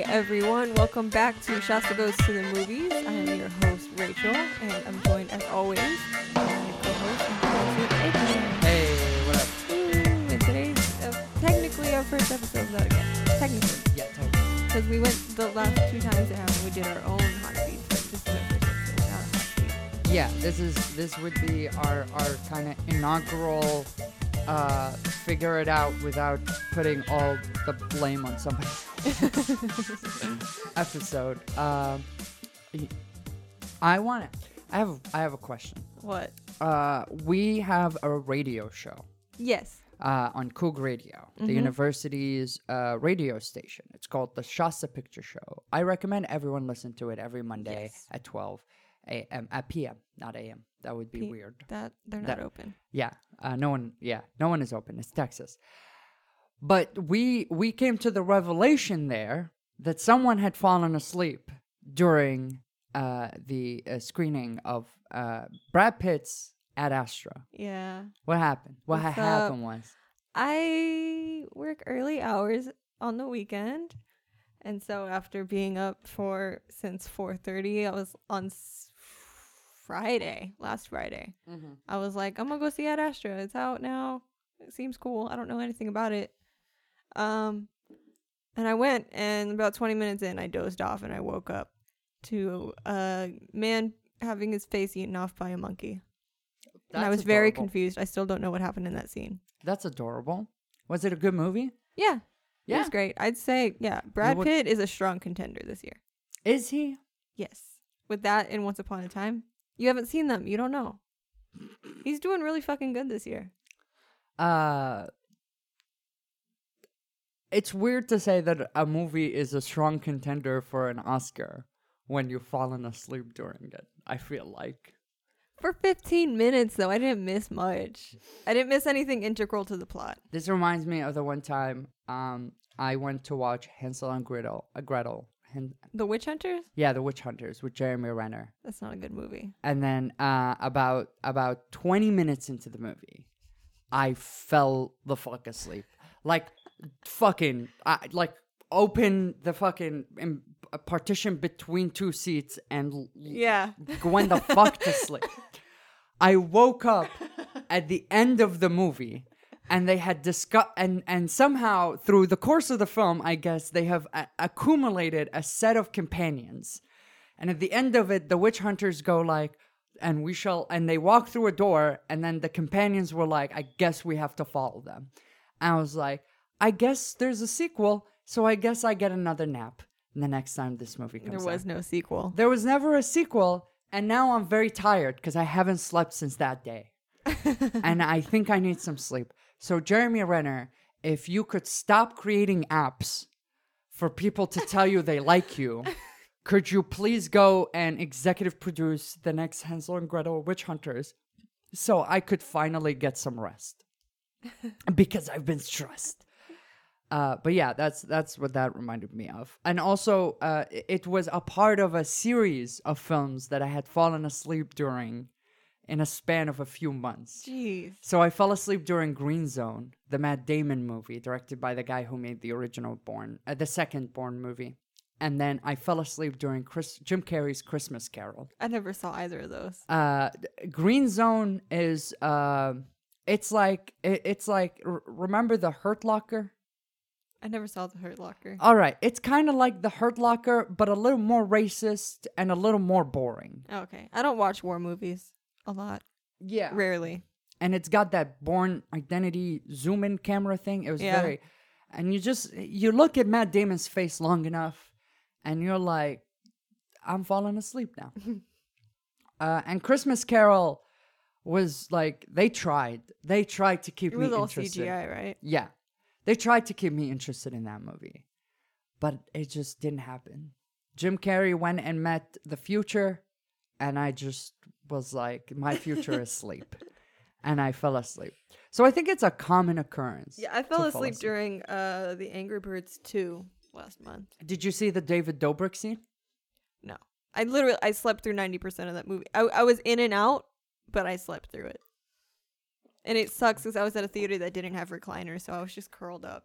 everyone. Welcome back to Shasta Goes to the Movies. I am your host, Rachel, and I'm joined, as always, by my co-host, Adrian. Hey, what up? And today's technically our first episode without a guest. Technically. Yeah, totally. Because we went the last two times and we did our own hot feeds, but this is our first episode without a hot feed. Yeah, this would be our kind of inaugural figure it out without putting all the blame on somebody episode. I have a question. What? We have a radio show Yes. on Coog Radio, the university's radio station. It's called the Shasta Picture Show. I recommend everyone listen to it every Monday at 12 a.m. at p.m. not a.m. That would be weird. That they're not open. Yeah, no one is open. It's Texas. But we came to the revelation there that someone had fallen asleep during the screening of Brad Pitt's Ad Astra. Yeah. What happened? What What's happened was I work early hours on the weekend, and so after being up since 4:30, I was on last Friday. I was like, I'm gonna go see Ad Astra. It's out now. It seems cool. I don't know anything about it. And I went, and about 20 minutes in, I dozed off, and I woke up to a man having his face eaten off by a monkey. And I was very confused. I still don't know what happened in that scene. That's adorable. Was it a good movie? Yeah. It Yeah. was great. I'd say, Brad Pitt is a strong contender this year. Is he? Yes. With that and Once Upon a Time. You haven't seen them. You don't know. He's doing really fucking good this year. It's weird to say that a movie is a strong contender for an Oscar when you've fallen asleep during it, I feel like. For 15 minutes, though, I didn't miss much. I didn't miss anything integral to the plot. This reminds me of the one time I went to watch Hansel and Gretel. The Witch Hunters? Yeah, The Witch Hunters with Jeremy Renner. That's not a good movie. And then about 20 minutes into the movie, I fell the fuck asleep. Like, fucking, open the fucking partition between two seats and went the fuck to sleep. I woke up at the end of the movie, and they had discussed, and somehow through the course of the film, I guess they have accumulated a set of companions, and at the end of it, the witch hunters go like, and they walk through a door, and then the companions were like, I guess we have to follow them. And I was like, I guess there's a sequel, so I guess I get another nap the next time this movie comes out. There was no sequel. There was never a sequel, and now I'm very tired because I haven't slept since that day. And I think I need some sleep. So Jeremy Renner, if you could stop creating apps for people to tell you they like you, could you please go and executive produce the next Hansel and Gretel Witch Hunters so I could finally get some rest? Because I've been stressed. But yeah, that's what that reminded me of. And also, it was a part of a series of films that I had fallen asleep during in a span of a few months. Jeez. So I fell asleep during Green Zone, the Matt Damon movie, directed by the guy who made the original the second Bourne movie. And then I fell asleep during Jim Carrey's Christmas Carol. I never saw either of those. Green Zone is, it's like, remember the Hurt Locker? I never saw The Hurt Locker. All right. It's kind of like The Hurt Locker, but a little more racist and a little more boring. Okay. I don't watch war movies a lot. Yeah. Rarely. And it's got that Bourne Identity zoom-in camera thing. It was very... And you look at Matt Damon's face long enough, and you're like, I'm falling asleep now. And Christmas Carol was like, they tried. They tried to keep me interested. It was all CGI, right? Yeah. They tried to keep me interested in that movie, but it just didn't happen. Jim Carrey went and met the future, and I just was like, my future is sleep. And I fell asleep. So I think it's a common occurrence. Yeah, I fell asleep during the Angry Birds 2 last month. Did you see the David Dobrik scene? No. I slept through 90% of that movie. I was in and out, but I slept through it. And it sucks because I was at a theater that didn't have recliners, so I was just curled up.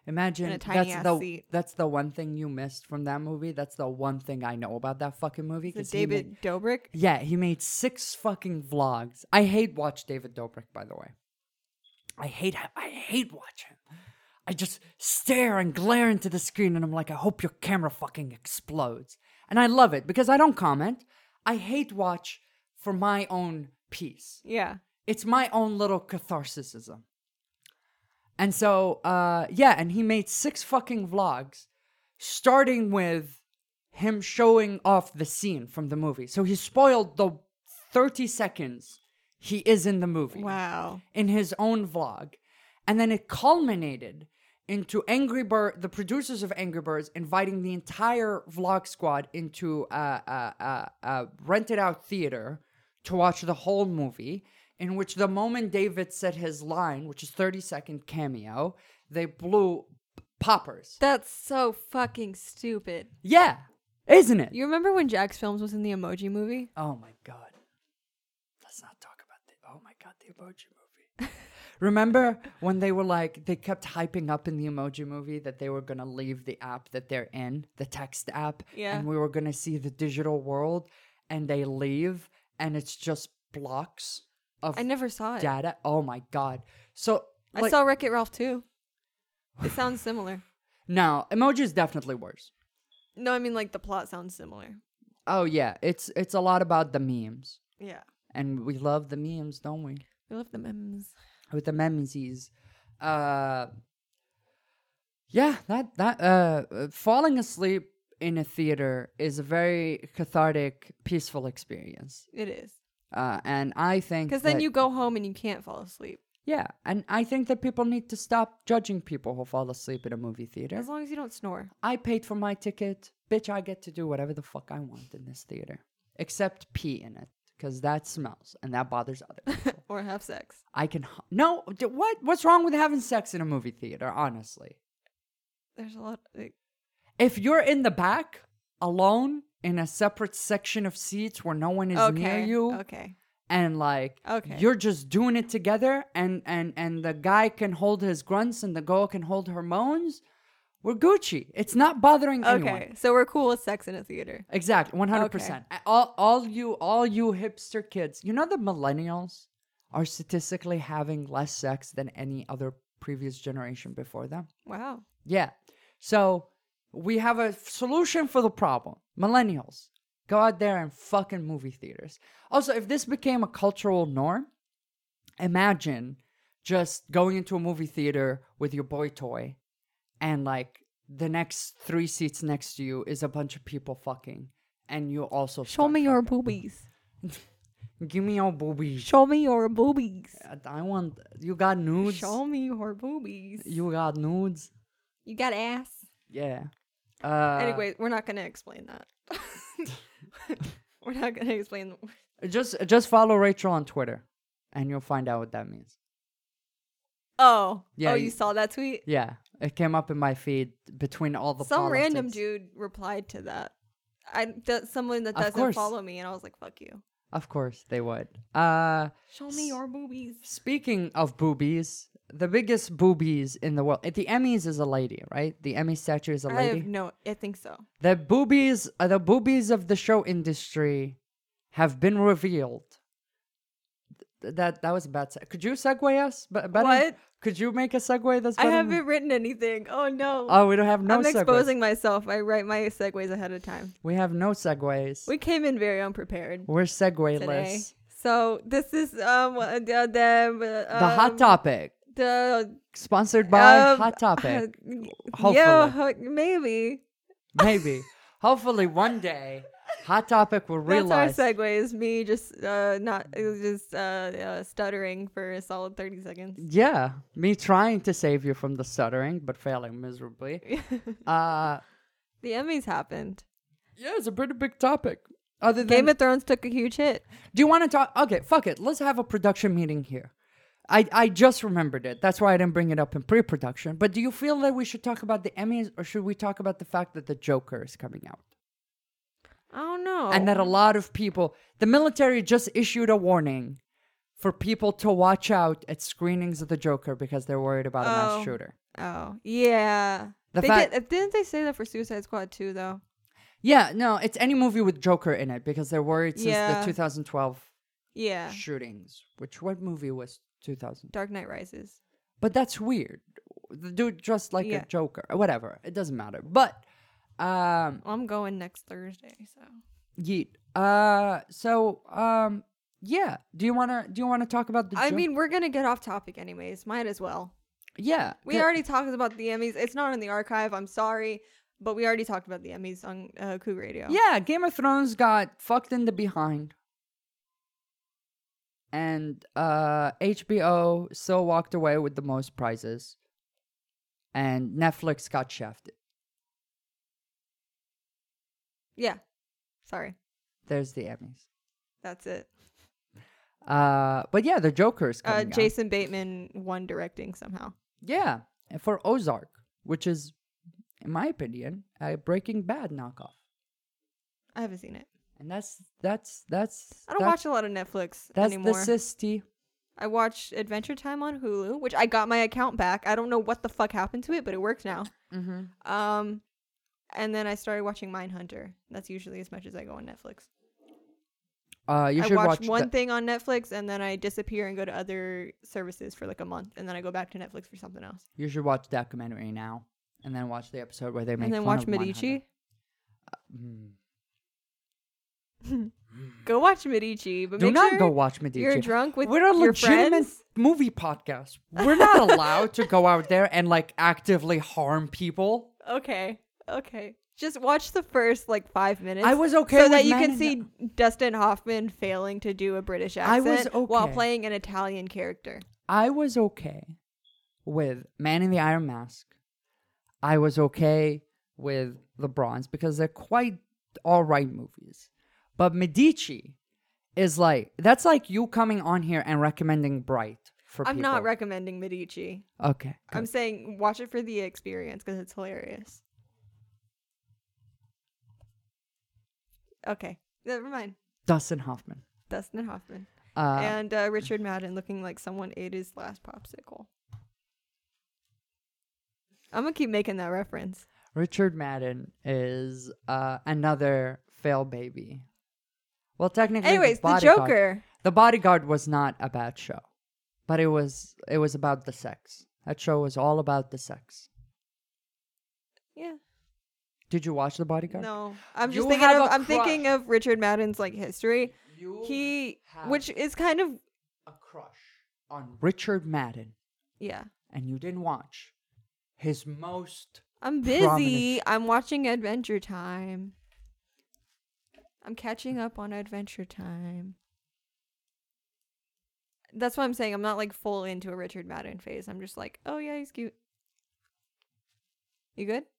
Imagine In a tiny that's ass the seat. that's the one thing you missed from that movie. That's the one thing I know about that fucking movie. Is it 'Cause he David Dobrik? yeah, he made 6 fucking vlogs. I hate watch David Dobrik, by the way. I hate watch him. I just stare and glare into the screen and I'm like, I hope your camera fucking explodes. And I love it because I don't comment. I hate watch for my own peace. Yeah. It's my own little catharsisism. And so, yeah, and he made 6 fucking vlogs, starting with him showing off the scene from the movie. So he spoiled the 30 seconds he is in the movie Wow. in his own vlog. And then it culminated into the producers of Angry Birds inviting the entire vlog squad into a rented out theater to watch the whole movie, in which the moment David said his line, which is 30-second cameo, they blew poppers. That's so fucking stupid. Yeah, isn't it? You remember when Jax Films was in the Emoji Movie? Oh my god. Let's not talk about oh my god, the Emoji Movie. Remember when they were like, they kept hyping up in the Emoji Movie that they were going to leave the app that they're in, the text app, Yeah. and we were going to see the digital world, and they leave, and it's just blocks of I never saw it. data. Oh my god. So, I saw Wreck-It Ralph too. It sounds similar. no, Emoji is definitely worse. No, I mean like the plot sounds similar. Oh yeah, it's a lot about the memes. Yeah. And we love the memes, don't we? I love the memes. With the memesies. Yeah, that falling asleep in a theater is a very cathartic, peaceful experience. It is. And I think Because then that- you go home and you can't fall asleep. yeah, and I think that people need to stop judging people who fall asleep in a movie theater. As long as you don't snore. I paid for my ticket. Bitch, I get to do whatever the fuck I want in this theater. Except pee in it. Because that smells. And that bothers other people. Or have sex. I can... No, what's wrong with having sex in a movie theater, honestly? There's a lot. If you're in the back, alone, in a separate section of seats where no one is near you... Okay. And like, Okay. you're just doing it together, and the guy can hold his grunts and the girl can hold her moans, we're Gucci. It's not bothering anyone. Okay. So we're cool with sex in a theater. Exactly, 100%. All you hipster kids, you know the millennials are statistically having less sex than any other previous generation before them. Wow. Yeah. So we have a solution for the problem. Millennials, go out there and fucking movie theaters. Also, if this became a cultural norm, imagine just going into a movie theater with your boy toy and like the next 3 seats next to you is a bunch of people fucking and you also Show me your boobies. give me your boobies. Show me your boobies. I want you got nudes. Show me your boobies. You got nudes. You got ass. Yeah. Anyway, we're not going to explain that. We're not going to explain. Just follow Rachel on Twitter and you'll find out what that means. Oh. Yeah, Oh, you- you saw that tweet? Yeah, it came up in my feed between all the Some random politics. dude replied to that. Someone that Of doesn't course. follow me, and I was like, "Fuck you." Of course they would. Show me your boobies. Speaking of boobies, the biggest boobies in the world. At the Emmys is a lady, right? The Emmy statue is a lady. I think so. The boobies of the show industry have been revealed. That was a bad. Could you segue us? What? Could you make a segue that's I better? haven't written anything. Oh no. Oh, we don't have no I'm segues. exposing myself. I write my segues ahead of time. We have no segues. We came in very unprepared We're today. segue-less. So this is The the Hot Topic. The Sponsored by Hot Topic. Hopefully. Yeah, maybe. Maybe. Hopefully one day Hot Topic will realize. That's our segue. Is me just stuttering for a solid 30 seconds. Yeah. Me trying to save you from the stuttering, but failing miserably. The Emmys happened. Yeah, it's a pretty big topic. Other than Game of Thrones took a huge hit. Do you want to talk? Okay, fuck it. Let's have a production meeting here. I just remembered it. That's why I didn't bring it up in pre-production. But do you feel that we should talk about the Emmys, or should we talk about the fact that the Joker is coming out? I don't know. And that a lot of people, the military just issued a warning for people to watch out at screenings of the Joker because they're worried about a mass shooter. Oh, yeah. Didn't they say that for Suicide Squad 2, though? Yeah, no, it's any movie with Joker in it because they're worried since Yeah. the 2012 Yeah. shootings. What movie was 2000? Dark Knight Rises. But that's weird. The dude dressed like a Joker. Whatever. It doesn't matter. But I'm going next Thursday, so. yeet. Yeah. Do you wanna talk about the I mean, we're gonna get off topic anyways. Might as well. Yeah. We already talked about the Emmys. It's not in the archive. I'm sorry, but we already talked about the Emmys on Coug Radio. Yeah, Game of Thrones got fucked in the behind. And HBO still walked away with the most prizes. And Netflix got shafted. Yeah. Sorry. There's the Emmys. That's it. But yeah, the Joker's coming out. Jason Bateman won directing somehow. Yeah, and for Ozark, which is, in my opinion, a Breaking Bad knockoff. I haven't seen it. And that's. I don't watch a lot of Netflix anymore. That's the sisty. I watch Adventure Time on Hulu, which I got my account back. I don't know what the fuck happened to it, but it works now. Mm-hmm. And then I started watching Mindhunter. That's usually as much as I go on Netflix. You should watch one thing on Netflix, and then I disappear and go to other services for like a month, and then I go back to Netflix for something else. You should watch Documentary Now, and then watch the episode where they make. And then fun watch of Medici. Go watch Medici, but do make not sure go watch Medici. You're drunk with We're a your legitimate friends. movie podcast. We're not allowed to go out there and like actively harm people. Okay. Just watch the first like 5 minutes. I was okay so with that you Man can in see Dustin Hoffman failing to do a British accent while okay. playing an Italian character. I was okay with Man in the Iron Mask. I was okay with The Bronze because they're quite all right movies. But Medici is like, that's like you coming on here and recommending Bright for I'm people. not recommending Medici. Okay. Good. I'm saying watch it for the experience because it's hilarious. Okay. Never mind. Dustin Hoffman. And Richard Madden looking like someone ate his last popsicle. I'm going to keep making that reference. Richard Madden is another fail baby. Well, technically, anyways, the Joker. The Bodyguard was not a bad show, but it was about the sex. That show was all about the sex. Yeah. Did you watch The Bodyguard? No, I'm You just thinking have of. a I'm thinking of Richard Madden's like history. Which is kind of a crush on Richard Madden, yeah. and you didn't watch his most. I'm busy. prominent- I'm watching Adventure Time. I'm catching up on Adventure Time. That's what I'm saying. I'm not like full into a Richard Madden phase. I'm just like, oh yeah, he's cute. You good?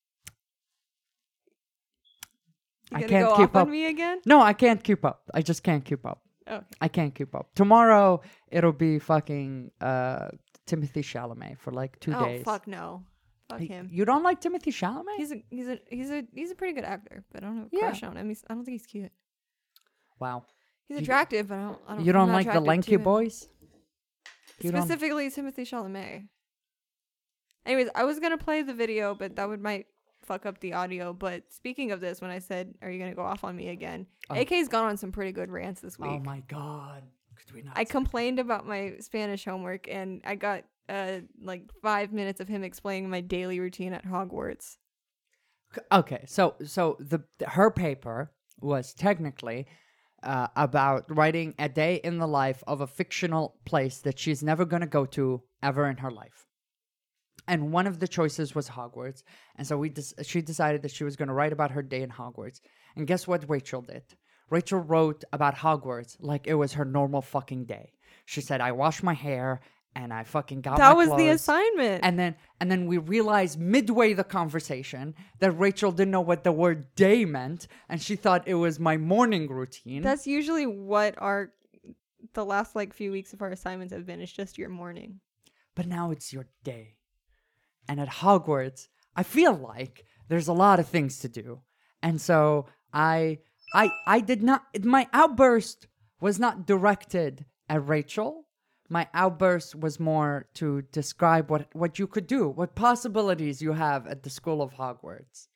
You I gonna can't go keep off up. on me again? No, I can't keep up. I just can't keep up. Okay. I can't keep up. Tomorrow it'll be fucking Timothy Chalamet for like 2 days. Oh fuck no. Fuck him. You don't like Timothy Chalamet? He's a pretty good actor, but I don't have a Yeah. crush on him. I don't think he's cute. Wow. He's attractive, but I don't. You I'm don't not like the attracted lanky to him. boys? You don't- Specifically, Timothy Chalamet. Anyways, I was gonna play the video, but that might fuck up the audio. But speaking of this, when I said, "Are you gonna go off on me again?" AK's gone on some pretty good rants this week. Oh my god. Could we not? I complained about my Spanish homework, and I got like 5 minutes of him explaining my daily routine at Hogwarts. Okay, so her paper was technically about writing a day in the life of a fictional place that she's never going to go to ever in her life. And one of the choices was Hogwarts. And so she decided that she was going to write about her day in Hogwarts. And guess what Rachel did? Rachel wrote about Hogwarts like it was her normal fucking day. She said, I washed my hair and I fucking got That my was clothes. the assignment. And then we realized midway the conversation that Rachel didn't know what the word day meant, and she thought it was my morning routine. That's usually what the last like few weeks of our assignments have been. It's just your morning. But now it's your day. And at Hogwarts, I feel like there's a lot of things to do. And so I did not, my outburst was not directed at Rachel, My outburst was more to describe what you could do, what possibilities you have at the School of Hogwarts.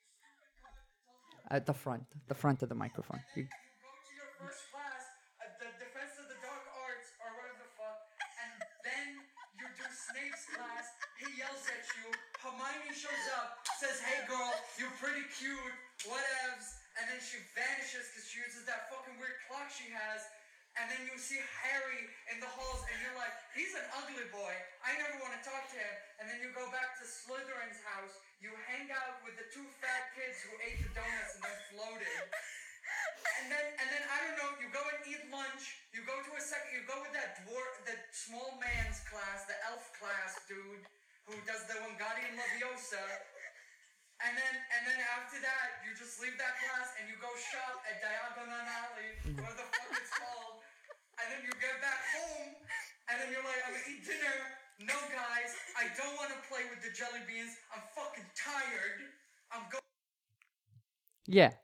At the front of the microphone. You go to your first class, the Defense of the Dark Arts, or whatever the fuck, and then you do Snape's class, he yells at you, Hermione shows up, says, hey girl, you're pretty cute, whatevs, and then she vanishes because she uses that fucking weird clock she has, and then you see Harry in the halls, and you're like, he's an ugly boy, I never want to talk to him, and then you go back to Slytherin's house, you hang out with the two fat kids who ate the donuts and then floated, and then I don't know, you go and eat lunch, you go to you go with that small man's class, the elf class dude, who does the Wingardium Leviosa, and then after that, you just leave that class and you go shop at Diagon Alley, whatever the fuck it's called, and then you get back home, and then you're like, I'm gonna eat dinner. No, guys, I don't want to play with the jelly beans. I'm fucking tired. I'm going. Yeah.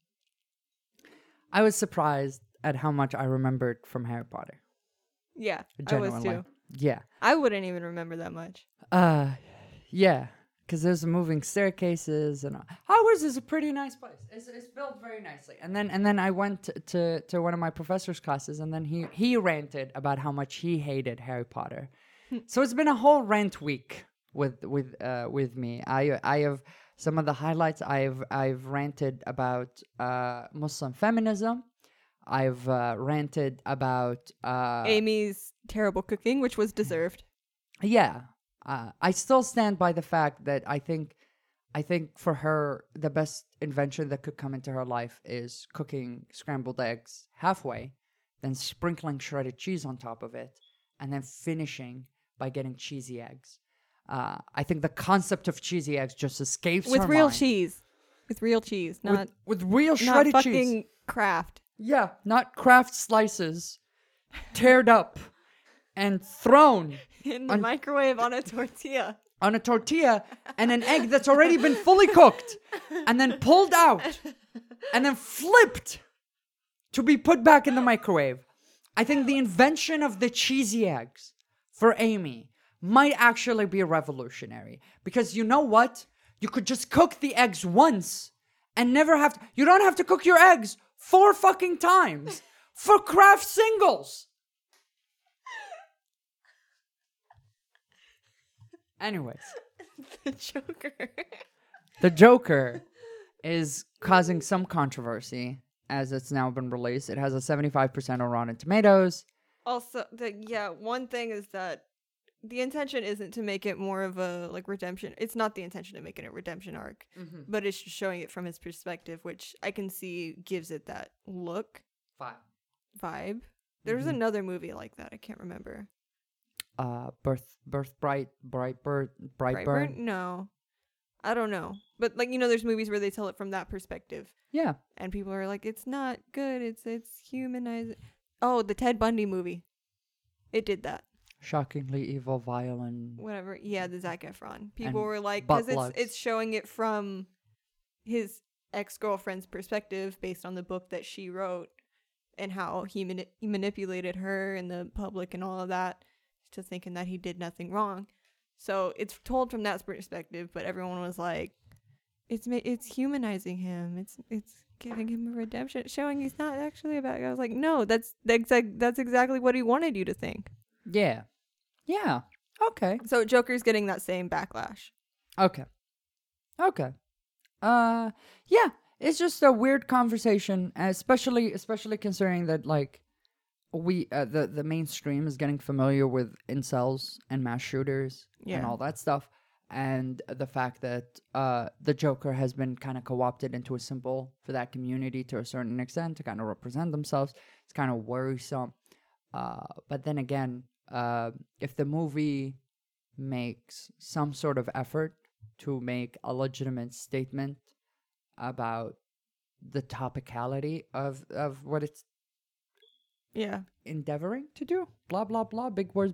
I was surprised at how much I remembered from Harry Potter. Yeah, Genuinely. I was too. Yeah. I wouldn't even remember that much. Yeah. Because there's moving staircases and Hogwarts is a pretty nice place. It's built very nicely. And then I went to one of my professor's classes, and then he ranted about how much he hated Harry Potter. So it's been a whole rant week with me. I have some of the highlights. I've ranted about Muslim feminism. I've ranted about Amy's terrible cooking, which was deserved. Yeah. I still stand by the fact that I think for her, the best invention that could come into her life is cooking scrambled eggs halfway, then sprinkling shredded cheese on top of it, and then finishing by getting cheesy eggs. I think the concept of cheesy eggs just escapes With her real mind. cheese. With real cheese, not with real not shredded fucking cheese. Kraft. Yeah, not Kraft slices, teared up and thrown In the microwave on a tortilla. on a tortilla, and an egg that's already been fully cooked, and then pulled out, and then flipped to be put back in the microwave. I think the invention of the cheesy eggs for Amy might actually be revolutionary. Because you know what? You could just cook the eggs once and never have to... You don't have to cook your eggs 4 fucking times for Kraft singles. Anyways. The Joker. The Joker is causing some controversy as it's now been released. It has a 75% on Rotten Tomatoes. Also, one thing is that the intention isn't to make it more of a redemption. It's not the intention to make it a redemption arc, but it's just showing it from his perspective, which I can see gives it that look vibe. There's another movie like that. I can't remember. Brightburn. No, I don't know. But there's movies where they tell it from that perspective. Yeah. And people are like, it's not good. It's humanizing. Oh, the Ted Bundy movie. It did that. Shockingly evil, violent. Whatever. Yeah, the Zac Efron. People And were like, butt because plugs. it's showing it from his ex-girlfriend's perspective based on the book that she wrote and how he manipulated her and the public and all of that to thinking that he did nothing wrong. So it's told from that perspective, but everyone was like, it's humanizing him. It's giving him a redemption, showing he's not actually a bad guy. I was like, no, that's exactly what he wanted you to think. Yeah. Yeah. Okay. So Joker's getting that same backlash. Okay. Yeah. It's just a weird conversation, especially considering that we the mainstream is getting familiar with incels and mass shooters and all that stuff, and the fact that the Joker has been kind of co-opted into a symbol for that community to a certain extent to kind of represent themselves. It's kind of worrisome. But then again, if the movie makes some sort of effort to make a legitimate statement about the topicality of what it's endeavoring to do, blah blah blah, big words,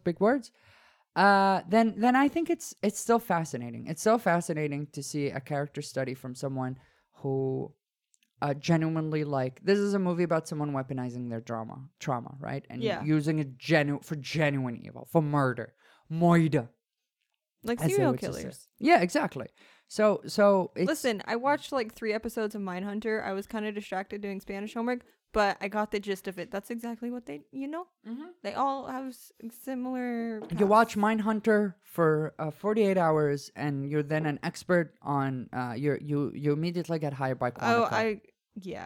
then I think it's still fascinating. It's so fascinating to see a character study from someone who genuinely like this is a movie about someone weaponizing their trauma, right? And Yeah. using it for genuine evil, for murder. Like as they serial would just say. killers. Yeah, exactly. So it's Listen, I watched like 3 episodes of Mindhunter. I was kind of distracted doing Spanish homework, but I got the gist of it. That's exactly what they, they all have similar. you watch paths. Mindhunter for 48 hours, and you're then an expert on. You immediately get hired by Quantico. Yeah.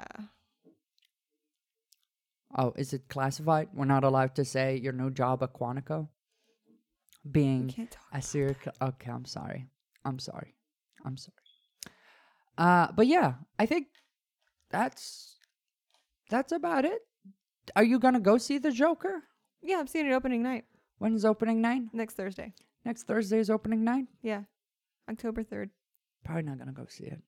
Oh, is it classified? We're not allowed to say your new job at Quantico? We Being can't talk. a serial okay, I'm sorry. But yeah, I think that's about it. Are you gonna go see the Joker? Yeah, I'm seeing it opening night When's opening night? next Thursday. Next Thursday is opening night? Yeah, October 3rd. Probably not gonna go see it.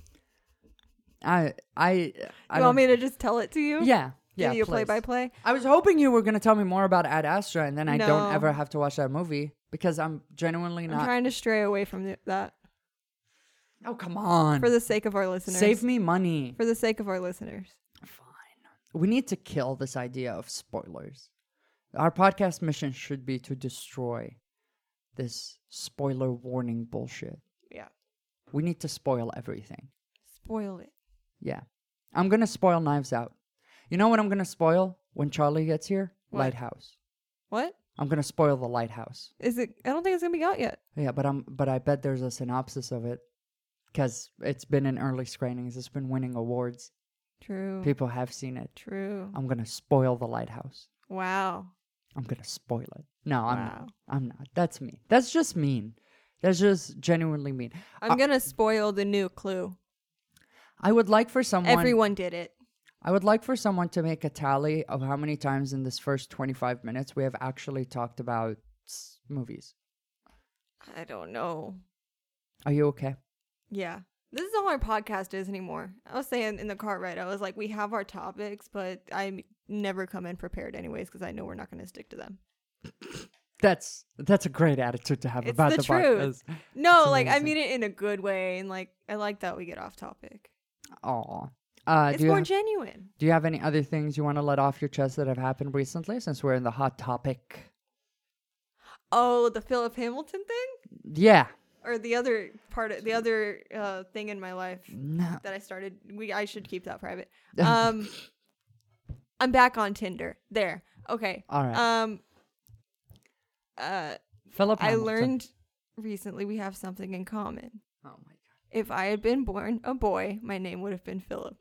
I You want me to just tell it to you? Yeah. Give you a please. play-by-play? I was hoping you were going to tell me more about Ad Astra, and then I don't No. ever have to watch that movie because I'm genuinely I'm not. trying to stray away from that Oh, come on. for the sake of our listeners. Save me money. For the sake of our listeners. Fine. We need to kill this idea of spoilers. Our podcast mission should be to destroy this spoiler warning bullshit. Yeah. We need to spoil everything. Spoil it. Yeah. I'm going to spoil Knives Out. You know what I'm going to spoil when Charlie gets here? What? Lighthouse. What? I'm going to spoil The Lighthouse. Is it? I don't think it's gonna be out yet. Yeah, but I bet there's a synopsis of it because it's been in early screenings. It's been winning awards. True. People have seen it. True. I'm going to spoil The Lighthouse. Wow. I'm going to spoil it. No, I'm Wow. not. I'm not. That's mean. That's just mean. That's just genuinely mean. I'm gonna spoil the new Clue. I would like for someone Everyone did it. I would like for someone to make a tally of how many times in this first 25 minutes we have actually talked about movies. I don't know. Are you okay? Yeah. This is all our podcast is anymore. I was saying in the car ride, I was like, we have our topics, but I never come in prepared anyways because I know we're not going to stick to them. That's a great attitude to have It's about the the truth. podcast. No, It's like I amazing. mean it in a good way, and like I like that we get off topic. Aw. It's more genuine. Do you have any other things you want to let off your chest that have happened recently since we're in the hot topic? Oh, the Philip Hamilton thing, Yeah. or the other part of the other thing in my life No. that I started. I should keep that private. I'm back on Tinder. There. Okay. All right. Philip I Hamilton. learned recently we have something in common. Oh my god. If I had been born a boy, my name would have been Philip.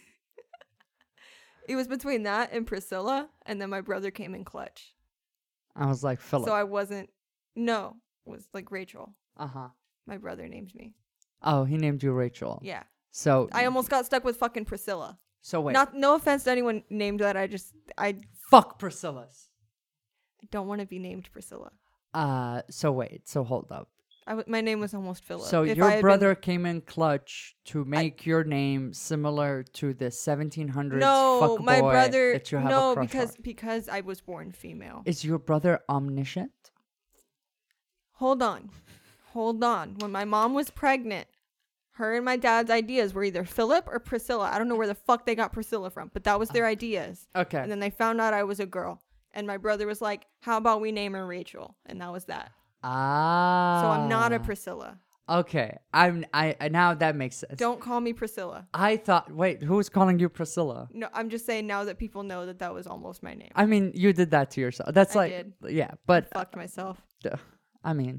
It was between that and Priscilla, and then my brother came in clutch. I was like Philip. So I wasn't. No, it was like Rachel. Uh-huh. My brother named me. Oh, he named you Rachel. Yeah. So I almost got stuck with fucking Priscilla. So wait. No offense to anyone named that. I Fuck Priscilla's. don't want to be named Priscilla. So wait. So hold up. My name was almost Philip. So If I your had brother came in clutch to make your name similar to the 1700s No, fuck my boy brother. that you have No, a crush on. because I was born female. Is your brother omniscient? Hold on. When my mom was pregnant, her and my dad's ideas were either Philip or Priscilla. I don't know where the fuck they got Priscilla from, but that was their ideas. Okay. And then they found out I was a girl. And my brother was like, how about we name her Rachel? And that was that. Ah. So I'm not a Priscilla. Okay. I now that makes sense. Don't call me Priscilla. I thought, wait, who was calling you Priscilla? No, I'm just saying now that people know that was almost my name. I mean, you did that to yourself. That's I like, did. yeah, but Fucked myself. I mean,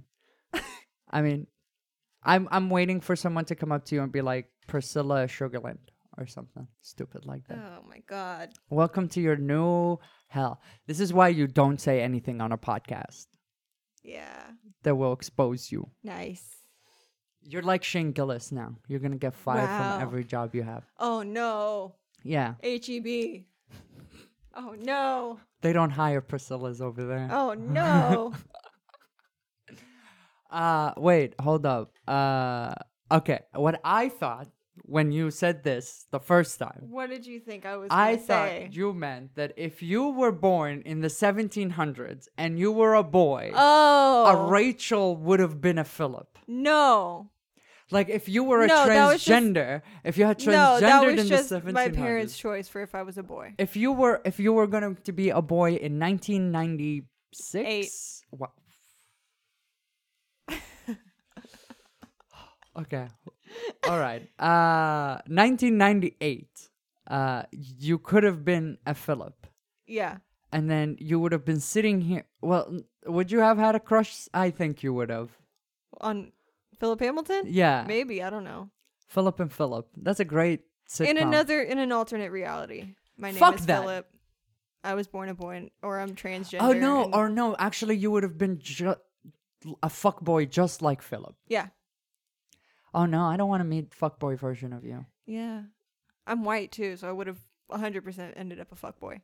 I'm waiting for someone to come up to you and be like Priscilla Sugarland or something stupid like that. Oh my God. Welcome to your new hell. This is why you don't say anything on a podcast Yeah. that will expose you. Nice. You're like Shane Gillis now. You're gonna get fired Wow. from every job you have. Oh no. Yeah, HEB. Oh no. they don't hire Priscillas over there. Oh no. Wait, hold up. Okay. What I thought when you said this the first time, What did you think I was I gonna thought say? you meant that if you were born in the 1700s and you were a boy, Oh. a Rachel would have been a Philip. No. Like if you were a No, that was just- transgender, if you had No, that transgendered was in the just 1700s. my parents' choice for if I was a boy. If you were going to be a boy in 1996, what? Okay, all right. 1998. You could have been a Philip, Yeah. and then you would have been sitting here. Well, would you have had a crush? I think you would have. On Philip Hamilton? Yeah, Maybe, I don't know. Philip and Philip. That's a great sitcom. In an alternate reality. My name Fuck is that. Philip. I was born a boy, or I'm transgender. Oh no, and- or no. Actually, you would have been a fuckboy just like Philip. yeah. Oh no, I don't want to meet fuckboy version of you. Yeah. I'm white too, so I would have 100% ended up a fuckboy.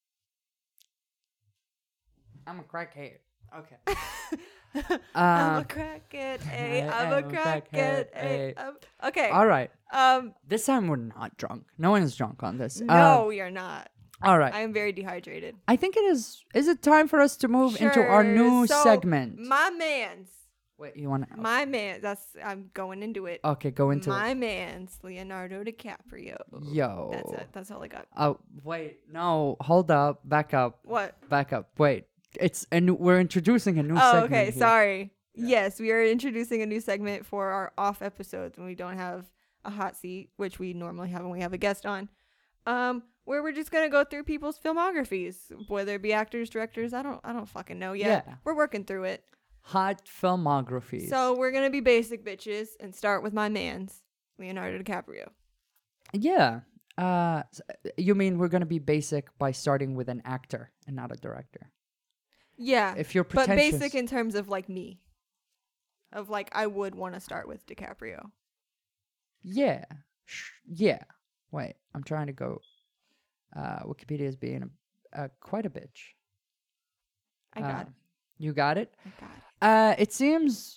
I'm a crackhead. Okay. I'm a crackhead, I'm a crackhead, eh. Okay. All right. Um, This time we're not drunk. No one is drunk on this. no, you're not. All right. I am very dehydrated. I think it is. Is it time for us to move into our new So, segment? My man's. Wait, you want to? My man. I'm going into it. Okay, go into my it. man's Leonardo DiCaprio. Yo. That's it. That's all I got. Oh wait, no, hold up, back up, What? back up. Wait, it's a new. We're introducing a new Oh, segment. okay. here. Sorry. Yes, we are introducing a new segment for our off episodes when we don't have a hot seat, which we normally have when we have a guest on. Where we're just gonna go through people's filmographies, whether it be actors, directors. I don't fucking know yet. Yeah. We're working through it. Hot filmographies. So we're gonna be basic bitches and start with my man's Leonardo DiCaprio. yeah. You mean we're gonna be basic by starting with an actor and not a director? Yeah, If you're but pretentious, basic in terms of like me. Of like, I would want to start with DiCaprio. yeah, yeah. Wait, I'm trying to go. Wikipedia is being quite a bitch. I got it. You got it. I got it. It seems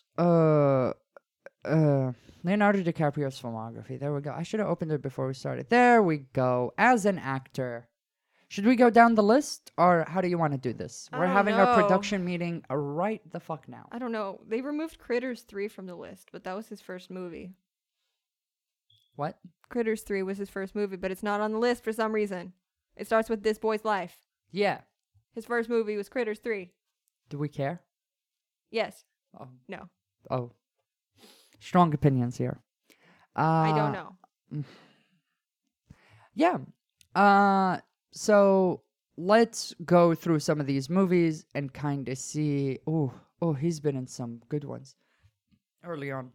Leonardo DiCaprio's filmography. There we go. I should have opened it before we started. There we go. As an actor, should we go down the list, or how do you want to do this? I We're don't having our know. production meeting right the fuck now. I don't know. They removed Critters 3 from the list, but that was his first movie. What? Critters 3 was his first movie, but it's not on the list for some reason. It starts with This Boy's Life. Yeah. His first movie was Critters 3. Do we care? Yes. Oh. No. Oh. Strong opinions here. I don't know. Yeah. So let's go through some of these movies and kind of see. Oh, he's been in some good ones early on.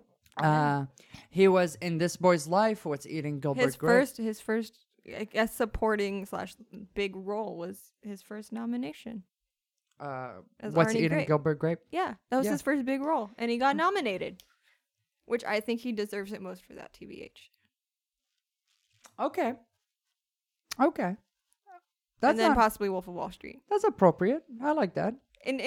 He was in This Boy's Life. What's Eating Gilbert Grape? His first, I guess, supporting / big role was his first nomination. As What's Arnie Eating Grape. Gilbert Grape? Yeah, that was Yeah. his first big role, and he got nominated, which I think he deserves it most for that. TBH. Okay. Okay. And then not- possibly Wolf of Wall Street. that's appropriate. I like that. In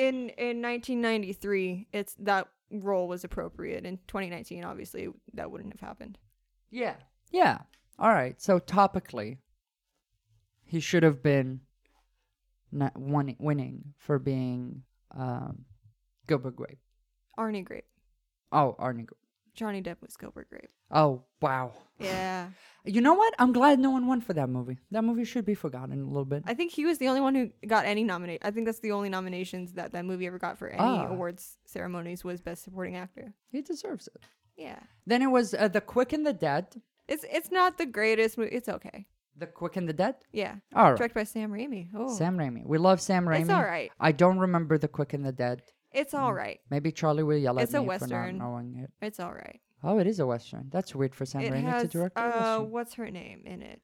1993, it's that role was appropriate. In 2019, obviously, that wouldn't have happened. Yeah. Yeah. All right. So topically, he should have been not winning for being Gilbert Grape. Arnie Grape. Oh, Arnie Grape. Johnny Depp was Gilbert Grape. Oh, wow. Yeah. You know what? I'm glad no one won for that movie. That movie should be forgotten a little bit. I think he was the only one who got any nomination. I think that's the only nominations that movie ever got for any awards ceremonies was Best Supporting Actor. He deserves it. Yeah. Then it was The Quick and the Dead. It's not the greatest movie. It's okay. The Quick and the Dead? Yeah. All right. Directed by Sam Raimi. Oh. Sam Raimi. We love Sam Raimi. It's all right. I don't remember The Quick and the Dead. It's all right. Maybe Charlie will yell at It's a me for Western. not knowing it. It's all right. Oh, it is a Western. That's weird for Sam It Raimi has to direct a Western. what's her name in it?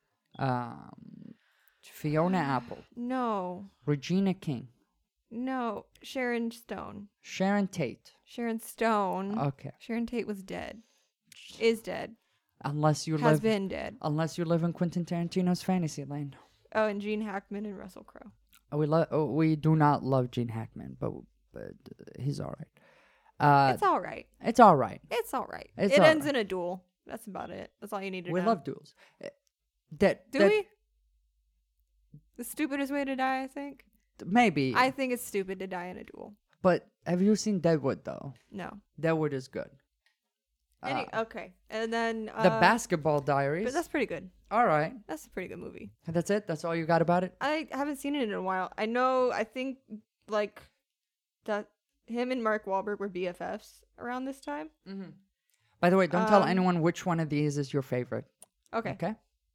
Fiona Apple. No. Regina King. No. Sharon Stone. Sharon Tate. Sharon Stone. Okay. Sharon Tate was dead. Is dead. Unless you Has live been dead. unless you live in Quentin Tarantino's fantasy land. Oh, and Gene Hackman and Russell Crowe. We do not love Gene Hackman, but he's all right. It's all right. It's all right. It's all right. It's It all ends right. in a duel. That's about it. That's all you need to We know. love duels. Do Do we? The stupidest way to die, I think. Maybe. I think it's stupid to die in a duel. But have you seen Deadwood though? No. Deadwood is good. Okay, and then The Basketball Diaries. But that's pretty good. All right. That's a pretty good movie. That's it? That's all you got about it? I haven't seen it in a while. I think like that him and Mark Wahlberg were BFFs around this time. Mm-hmm. By the way, don't tell Um, anyone which one of these is your favorite. Okay. Okay?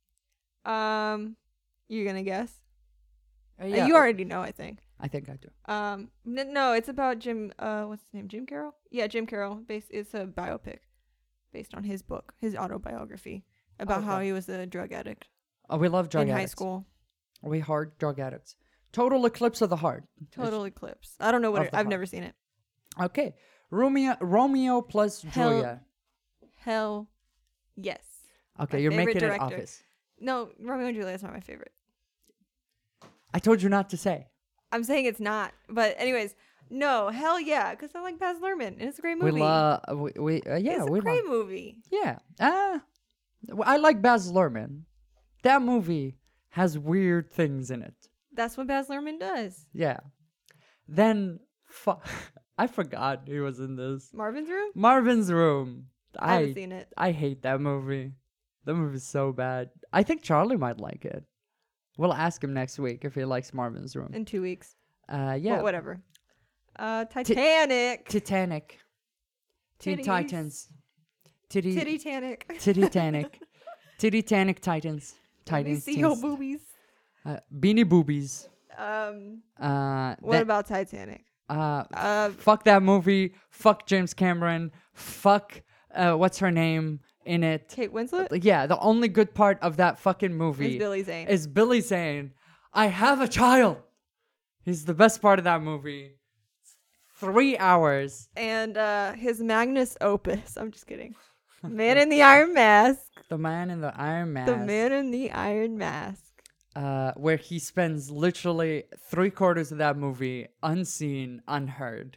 You're gonna guess? Yeah. You already know, I think. I think I do. No, it's about Jim. What's his name? Jim Carroll. Yeah, Jim Carroll. It's a biopic based on his book, his autobiography about how Okay. he was a drug addict Oh, we love drug in addicts. high school. We hard drug addicts. Total Eclipse of the Heart. Total Eclipse. I don't know what Of the I've heart. never seen it. Okay. Romeo plus Hell- Julia. Hell, yes. Okay, my you're favorite making it director. Office. No, Romeo and Juliet's not my favorite. I told you not to say. I'm saying it's not. But anyways, no, hell yeah, because I like Baz Luhrmann and it's a great movie. We love. Yeah, it's a we great love. movie. Yeah. I like Baz Luhrmann. That movie has weird things in it. That's what Baz Luhrmann does. Yeah. Then I forgot he was in this. Marvin's Room? Marvin's Room. I haven't seen it. I hate that movie. That movie's so bad. I think Charlie might like it. We'll ask him next week if he likes Marvin's Room. In 2 weeks. Yeah. Well, whatever. Titanic. Titanic. Teen Titties. Titans. Titty Titanic. Titanic. Titanic Titans. Let me Titans. see your teens. boobies. Beanie Boobies. What about Titanic? Fuck that movie. Fuck James Cameron. Fuck what's her name in it. Kate Winslet? Yeah, the only good part of that fucking movie Is Billy Zane. is Billy saying, I have a child. He's the best part of that movie. 3 hours. And his magnus opus. I'm just kidding. Man in the Iron Mask. The Man in the Iron Mask. The Man in the Iron Mask. Where he spends literally 3/4 of that movie unseen, unheard.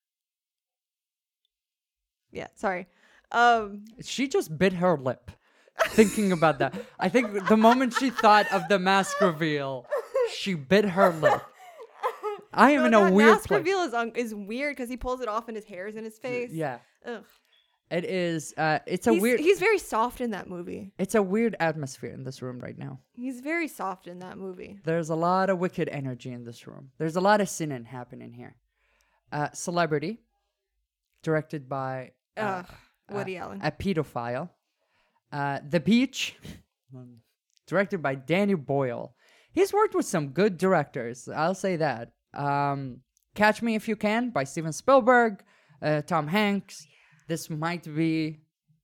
Yeah, sorry. She just bit her lip thinking about that. I think the moment she thought of the mask reveal, she bit her lip. I am in a that weird mask place. reveal is weird because he pulls it off and his hair's in his face. Yeah. Ugh. It is it's a weird He's very soft in that movie. it's a weird atmosphere in this room right now. He's very soft in that movie. There's a lot of wicked energy in this room. There's a lot of sinning happening here. Celebrity, directed by Woody Allen. a pedophile. The Beach, directed by Danny Boyle. He's worked with some good directors, I'll say that. Catch Me If You Can by Steven Spielberg, Tom Hanks. This might be.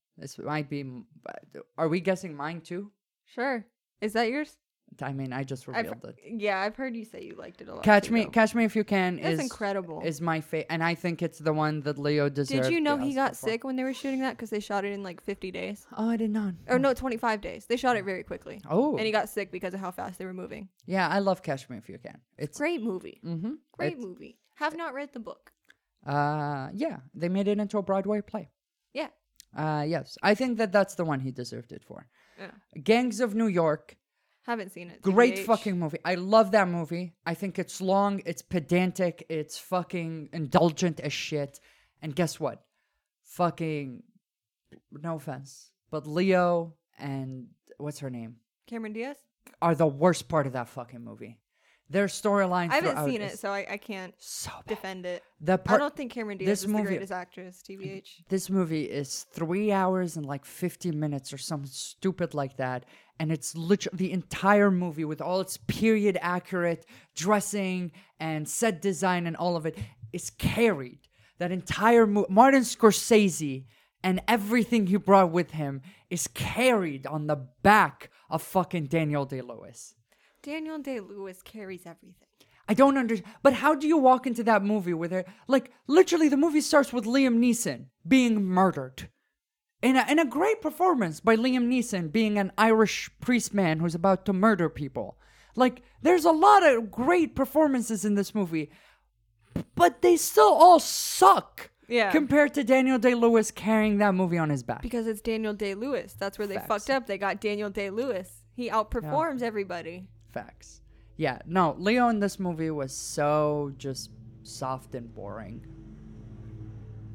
Are we guessing mine too? Sure. Is that yours? I mean, I just revealed it. Yeah, I've heard you say you liked it a lot. Catch too, Me though. If You Can That's incredible. is my favorite, and I think it's the one that Leo deserved. Did you know the he Oscar got for. sick when they were shooting that because they shot it in like 50 days? Oh, I did not. Or no, 25 days. They shot it very quickly. Oh, And he got sick because of how fast they were moving. yeah, I love Catch Me If You Can. It's Great movie. mm-hmm. Great movie. Have not read the book. Yeah, they made it into a Broadway play. Yeah. Yes, I think that's the one he deserved it for. Yeah. Gangs of New York, Haven't seen it. great TBH. fucking movie. I love that movie. I think it's long, it's pedantic, it's fucking indulgent as shit. And guess what? Fucking, no offense, but Leo and what's her name Cameron Diaz? are the worst part of that fucking movie. Their storyline. I haven't throughout seen it, is so I can't so bad. defend it. The I part, don't think Cameron Diaz this is the movie- greatest actress, TBH. This movie is 3 hours and like 50 minutes or something stupid like that. And it's literally the entire movie with all its period accurate dressing and set design and all of it is carried. That entire movie, Martin Scorsese and everything he brought with him is carried on the back of fucking Daniel Day-Lewis. Daniel Day-Lewis carries everything. I don't understand. But how do you walk into that movie with her? Like, literally, the movie starts with Liam Neeson being murdered. In a great performance by Liam Neeson being an Irish priest man who's about to murder people. Like, there's a lot of great performances in this movie, but they still all suck. Yeah. Compared to Daniel Day-Lewis carrying that movie on his back. Because it's Daniel Day-Lewis. That's where they Facts. fucked up. They got Daniel Day-Lewis. He outperforms everybody. Facts. Yeah, no, Leo in this movie was so just soft and boring.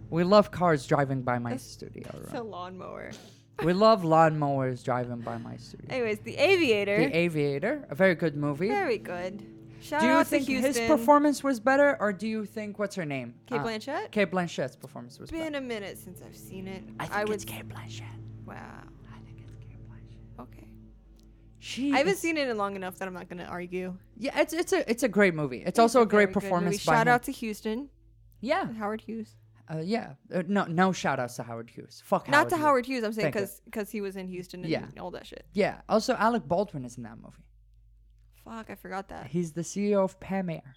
We love cars driving by my studio. It's Right? a lawnmower. We love lawnmowers driving by my studio. Anyways, The Aviator. The Aviator, a very good movie. Very good. Shout Do you out think to Houston. his performance was better, or do you think what's her name? Kate Blanchett? Kate Blanchett's performance was It's been better. a minute since I've seen it. I think it's Kate Blanchett. Wow. I think it's Kate Blanchett. Okay. She I haven't is- seen it in long enough that I'm not gonna argue. Yeah, it's a great movie. It's also a very great good movie. performance by Shout him. out to Houston. Yeah, Howard Hughes. yeah. No shout outs to Howard Hughes. Fuck Not Howard to Hughes. Howard Hughes. I'm saying Thank you. because he was in Houston and Yeah. all that shit. Yeah. Also, Alec Baldwin is in that movie. Fuck, I forgot that. He's the CEO of Pam Air.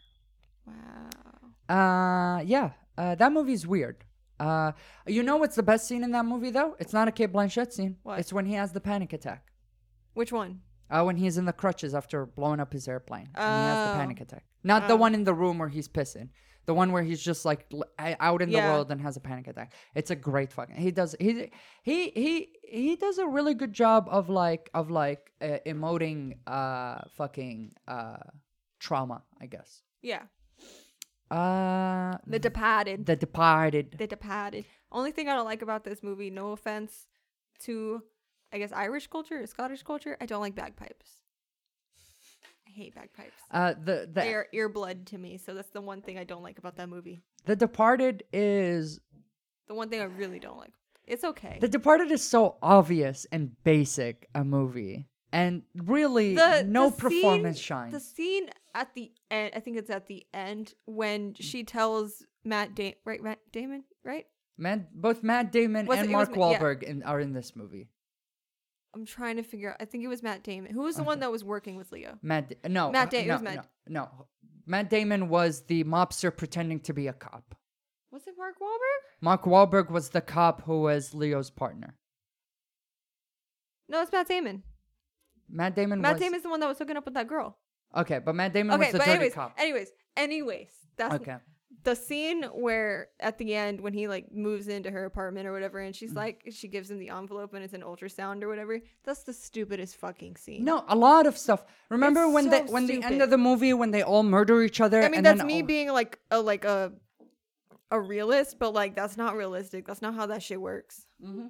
Wow. Yeah. That movie's weird. You know what's the best scene in that movie though? It's not a Kate Blanchett scene. What? It's when he has the panic attack. Which one? When he's in the crutches after blowing up his airplane, and he has the Oh. panic attack. Not the one in the room where he's pissing. The one where he's just like out in the Yeah. world and has a panic attack. It's a great fucking. He does a really good job of emoting trauma, I guess. Yeah. The The Departed. Departed. The Departed. Only thing I don't like about this movie, no offense to, I guess, Irish culture or Scottish culture, I don't like bagpipes. I hate bagpipes. They're earblood to me, so that's the one thing I don't like about that movie. The Departed is The one thing I really don't like. It's okay. The Departed is so obvious and basic a movie, and really no performance shines. The scene at the end, I think it's at the end when she tells Matt Damon, right? Both Matt Damon Was and it- it Mark was Ma- yeah. Wahlberg are in this movie. I'm trying to figure out. I think it was Matt Damon. Who was the one that was working with Leo? Matt Damon. It was Matt- No. Matt Damon was the mobster pretending to be a cop. Was it Mark Wahlberg? Mark Wahlberg was the cop who was Leo's partner. No, it's Matt Damon. Matt Damon Matt was... Damon's the one that was hooking up with that girl. Okay, but Matt Damon was Okay, the but dirty cop. anyways, that's Okay. the scene where at the end when he like moves into her apartment or whatever, and she's like, she gives him the envelope and it's an ultrasound or whatever. That's the stupidest fucking scene. No, a lot of stuff. Remember It's when so the end stupid. of the movie when they all murder each other? I mean, and that's then me being like a realist, but like that's not realistic. That's not how that shit works.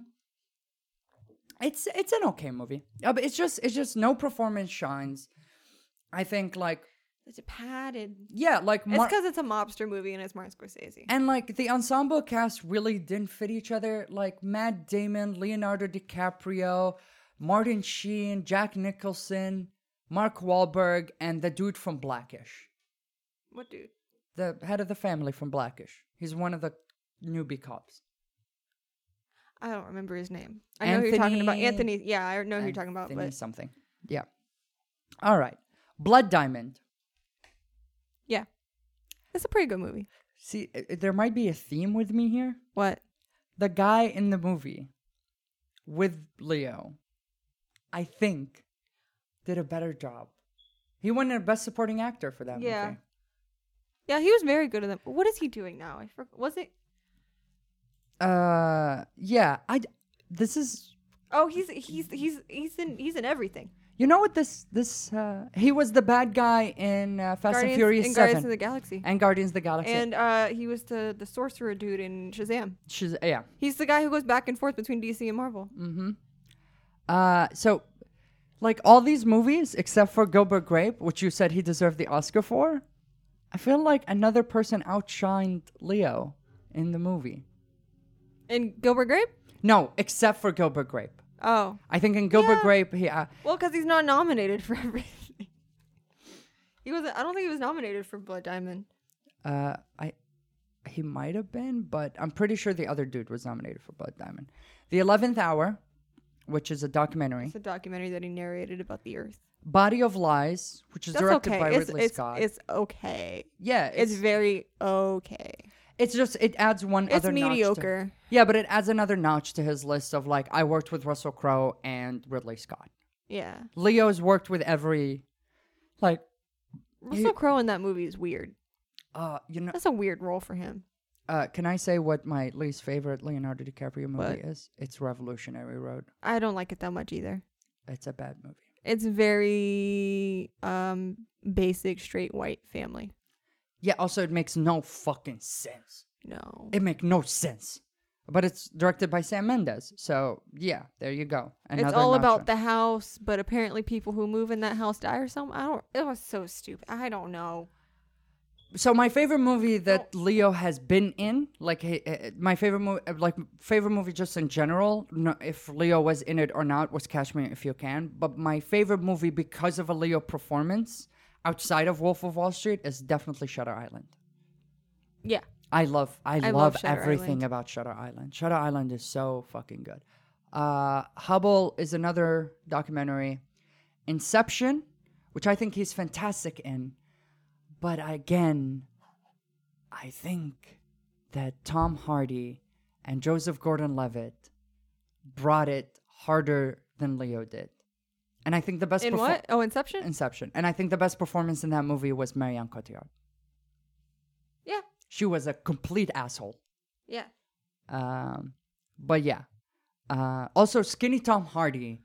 It's an okay movie. But it's just no performance shines. I think like It's padded. yeah, like It's because it's a mobster movie and it's Martin Scorsese. and like the ensemble cast really didn't fit each other. Like Matt Damon, Leonardo DiCaprio, Martin Sheen, Jack Nicholson, Mark Wahlberg, and the dude from Blackish, What dude? the head of the family from Blackish. He's one of the newbie cops. I don't remember his name. I know who you're talking about. Anthony- Anthony. Yeah, I know who you're talking about. Anthony But something. Yeah. All right. Blood Diamond. yeah, it's a pretty good movie. See, there might be a theme with me here. What? The guy in the movie with Leo, I think, did a better job. He won a Best Supporting Actor for that Yeah. movie. Yeah, he was very good at them. What is he doing now? I forgot. Was it? Yeah. This is. Oh, he's in everything. You know what he was the bad guy in Fast and Furious 7 Guardians of the Galaxy. and Guardians of the Galaxy. And he was the sorcerer dude in Shazam. Yeah. He's the guy who goes back and forth between DC and Marvel. So, like all these movies, except for Gilbert Grape, which you said he deserved the Oscar for, I feel like another person outshined Leo in the movie. And Gilbert Grape? No, except for Gilbert Grape. Oh. I think in Gilbert Yeah. Grape, he. Well, because he's not nominated for everything. I don't think he was nominated for Blood Diamond. He might have been, but I'm pretty sure the other dude was nominated for Blood Diamond. The 11th Hour, which is a documentary. It's a documentary that he narrated about the Earth. Body of Lies, which is That's directed okay. by Ridley it's, Scott. It's okay. Yeah, It's very okay. It's just it adds one It's other notch to- mediocre. Yeah, but it adds another notch to his list of like I worked with Russell Crowe and Ridley Scott. Yeah. Leo's worked with every like Russell Crowe in that movie is weird. you know That's a weird role for him. can I say what my least favorite Leonardo DiCaprio movie What? is? It's Revolutionary Road. I don't like it that much either. It's a bad movie. It's very basic straight white family. Yeah, also it makes no fucking sense. No. It make no sense. But it's directed by Sam Mendes. So, yeah, there you go. It's all about the house, but apparently people who move in that house die or something. It was so stupid. I don't know. So my favorite movie that Leo has been in, like my favorite movie just in general, no, if Leo was in it or not, was Catch Me If You Can. But my favorite movie because of a Leo performance outside of Wolf of Wall Street is definitely Shutter Island. Yeah. I love Shutter everything Island. about Shutter Island. Shutter Island is so fucking good. Hubble is another documentary. Inception, which I think he's fantastic in. But again, I think that Tom Hardy and Joseph Gordon-Levitt brought it harder than Leo did. And I think the best... In what? Oh, Inception? Inception. And I think the best performance in that movie was Marion Cotillard. Yeah. She was a complete asshole. Yeah. But yeah. Also, Skinny Tom Hardy.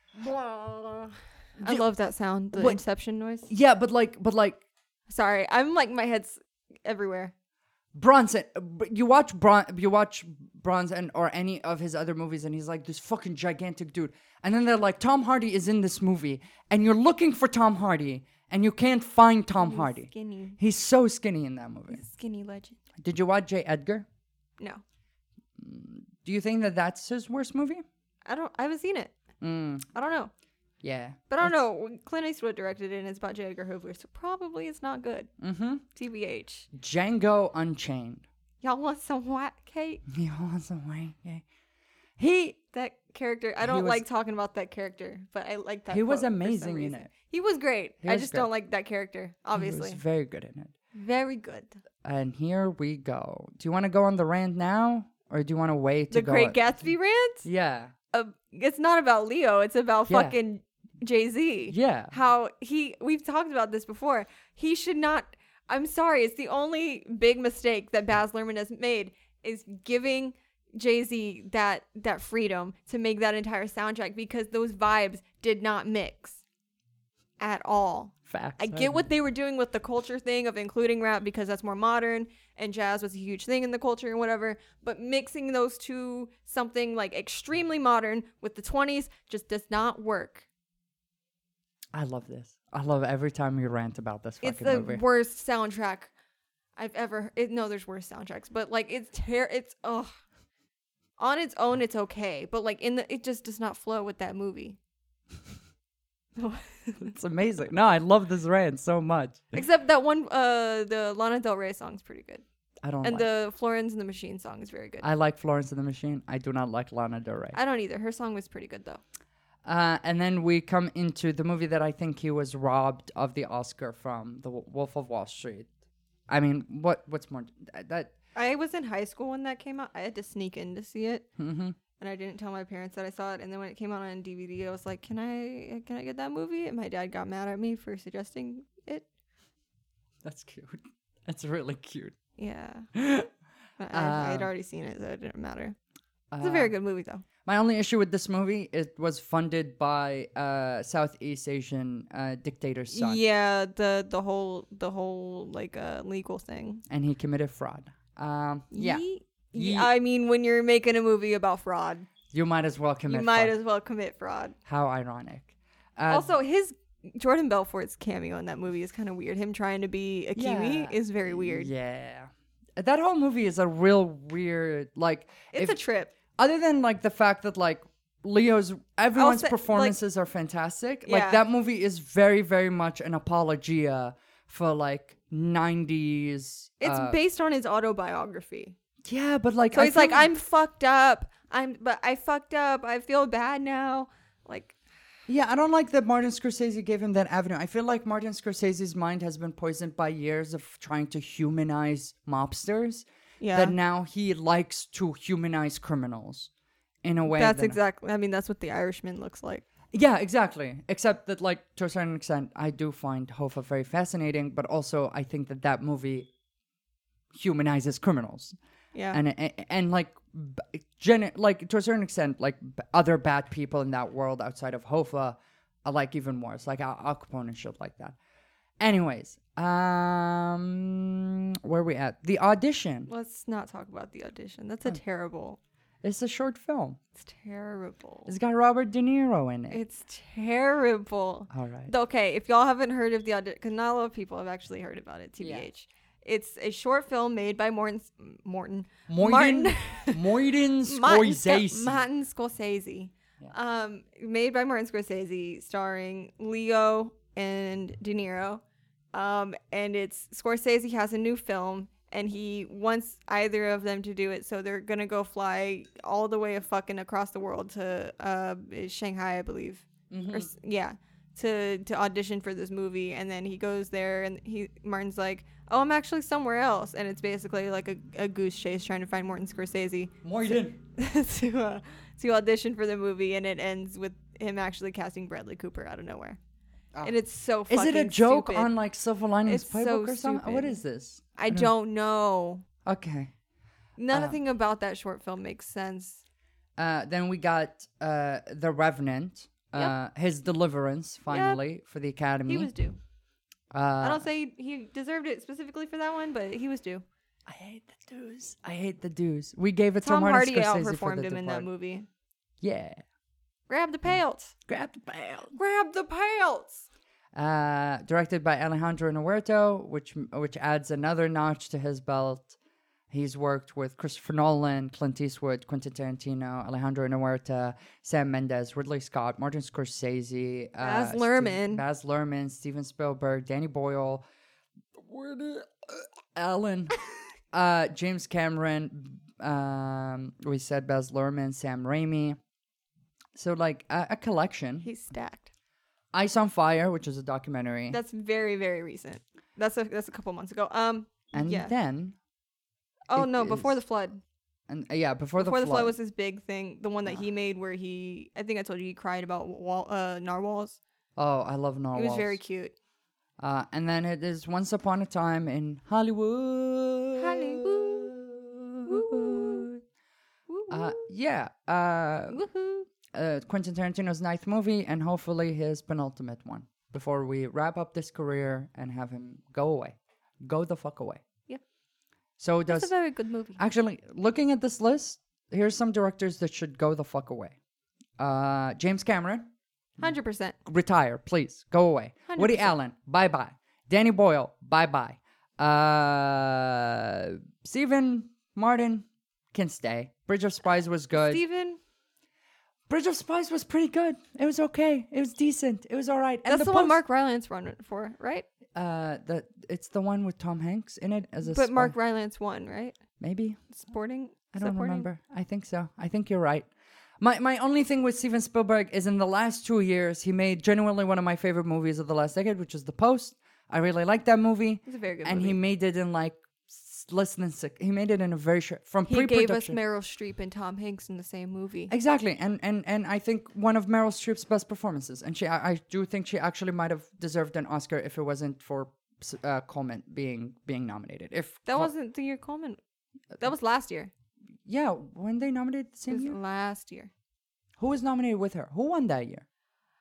I love that sound, the Inception noise. Yeah, but like... Sorry, I'm like, my head's everywhere. Bronson, you watch Bronson or any of his other movies, and he's like this fucking gigantic dude. And then they're like, Tom Hardy is in this movie, and you're looking for Tom Hardy, and you can't find Tom Hardy. Skinny. He's so skinny in that movie. He's a skinny legend. Did you watch J. Edgar? No. Do you think that that's his worst movie? I haven't seen it. I don't know. Yeah. But I don't know. Clint Eastwood directed it, and it's about J. Edgar Hoover, so probably it's not good. Mm-hmm. TBH. Django Unchained. Y'all want some white cake? He wants some white cake. That character, I don't like talking about that character, but I like that. He was quote for amazing some in reason. it. He was great. I was just great. don't like that character, obviously. He was very good in it. Very good. And here we go. Do you want to go on the rant now? Or do you want to wait to The go? Great Gatsby rant? Yeah. It's not about Leo. It's about fucking Jay-Z. Yeah. We've talked about this before. He should not, I'm sorry, it's the only big mistake that Baz Luhrmann has made is giving Jay-Z that freedom to make that entire soundtrack, because those vibes did not mix at all. Facts. I get what they were doing with the culture thing of including rap because that's more modern, and jazz was a huge thing in the culture and whatever, but mixing those two, something like extremely modern with the 20s, just does not work. I love this. I love every time you rant about this fucking movie. It's the worst soundtrack I've ever... No, there's worse soundtracks, but like it's ugh. On its own, it's okay, but like it just does not flow with that movie. It's amazing. No, I love this rant so much. Except that one, the Lana Del Rey song is pretty good. I don't And like the Florence and the Machine song is very good. I like Florence and the Machine. I do not like Lana Del Rey. I don't either. Her song was pretty good, though. And then we come into the movie that I think he was robbed of the Oscar from, The Wolf of Wall Street. I mean, what's more... that? I was in high school when that came out. I had to sneak in to see it. Mm-hmm. And I didn't tell my parents that I saw it. And then when it came out on DVD, I was like, can I get that movie? And my dad got mad at me for suggesting it. That's cute. That's really cute. Yeah. But I had already seen it, so it didn't matter. It's a very good movie, though. My only issue with this movie, it was funded by Southeast Asian dictator's son. Yeah, the whole like legal thing. And he committed fraud. Yeah. I mean, when you're making a movie about fraud, You might as well commit you might fraud. as well commit fraud. How ironic. Also, his Jordan Belfort's cameo in that movie is kind of weird. Him trying to be a Kiwi is very weird. Yeah. That whole movie is a real weird, like... It's a trip. Other than, like, the fact that, like, everyone's say, performances are fantastic. Yeah. Like, that movie is very, very much an apologia for, like, 90s... It's based on his autobiography. Yeah, but, like... So he's like, I'm fucked up. I fucked up. I feel bad now. Like... Yeah, I don't like that Martin Scorsese gave him that avenue. I feel like Martin Scorsese's mind has been poisoned by years of trying to humanize mobsters. Yeah. That now he likes to humanize criminals in a way. That's exactly... I mean, that's what The Irishman looks like. Yeah, exactly. Except that, like, to a certain extent, I do find Hoffa very fascinating, but also I think that movie humanizes criminals. Yeah. And like, like, to a certain extent, like, other bad people in that world outside of Hoffa are, like, even worse. Like, Al Capone and shit like that. Anyways, where we at? The Audition. Let's not talk about The Audition. That's a terrible. It's a short film. It's terrible. It's got Robert De Niro in it. It's terrible. All right. Okay, if y'all haven't heard of The Audition, because not a lot of people have actually heard about it, TBH. Yeah. It's a short film made by Martin Moyden Scorsese. Martin Scorsese. Yeah. Made by Martin Scorsese, starring Leo and De Niro. And it's Scorsese has a new film, and he wants either of them to do it, so they're gonna go fly all the way across the world to Shanghai, I believe. To audition for this movie. And then he goes there, and Martin's like, oh, I'm actually somewhere else, and it's basically like a goose chase trying to find Martin Scorsese to audition for the movie, and it ends with him actually casting Bradley Cooper out of nowhere. Oh. And it's so fucking Is it a joke stupid. on like Silver Linings It's Playbook so or something? stupid. What is this? I don't know. Okay. Nothing about that short film makes sense. Then we got The Revenant. His deliverance finally for the Academy. He was due. I don't say he deserved it specifically for that one, but he was due. I hate the dues. We gave it Tom to Martin Hardy Scorsese for outperformed The him in that Departed. movie. Yeah. Grab the pelts. Grab the bell. Grab the pelts. Directed by Alejandro Inarritu, which adds another notch to his belt. He's worked with Christopher Nolan, Clint Eastwood, Quentin Tarantino, Alejandro Inarritu, Sam Mendes, Ridley Scott, Martin Scorsese, Baz Luhrmann, Steven Spielberg, Danny Boyle, Alan, James Cameron. We said Baz Luhrmann, Sam Raimi. So like a collection. He's stacked. Ice on Fire, which is a documentary. That's very, very recent. That's a couple months ago. And then. Oh no! Before the Flood. And before the flood was his big thing. The one that he made, where I think I told you he cried about narwhals. Oh, I love narwhals. He was very cute. And then it is Once Upon a Time in Hollywood. Quentin Tarantino's 9th movie, and hopefully his penultimate one before we wrap up this career and have him go away. Go the fuck away. So That's a very good movie. Actually, looking at this list, here's some directors that should go the fuck away. James Cameron. 100%. Retire, please. Go away. 100%. Woody Allen. Bye-bye. Danny Boyle. Bye-bye. Stephen Martin can stay. Bridge of Spies was good. Bridge of Spies was pretty good. It was okay. It was decent. It was all right. That's the one Mark Rylance run for, right? It's the one with Tom Hanks in it as a But spy. Mark Rylance won, right? Maybe. Supporting? I don't remember. I think so. I think you're right. My only thing with Steven Spielberg is in the last 2 years, he made genuinely one of my favorite movies of the last decade, which is The Post. I really like that movie. It's a very good movie. And he made it in like less than 6. He made it in a very short... He gave us Meryl Streep and Tom Hanks in the same movie. Exactly. And I think one of Meryl Streep's best performances. And I do think she actually might have deserved an Oscar if it wasn't for Coleman being nominated. Wasn't the year Coleman... That was last year. Yeah, when they nominated the same year? Last year. Who was nominated with her? Who won that year?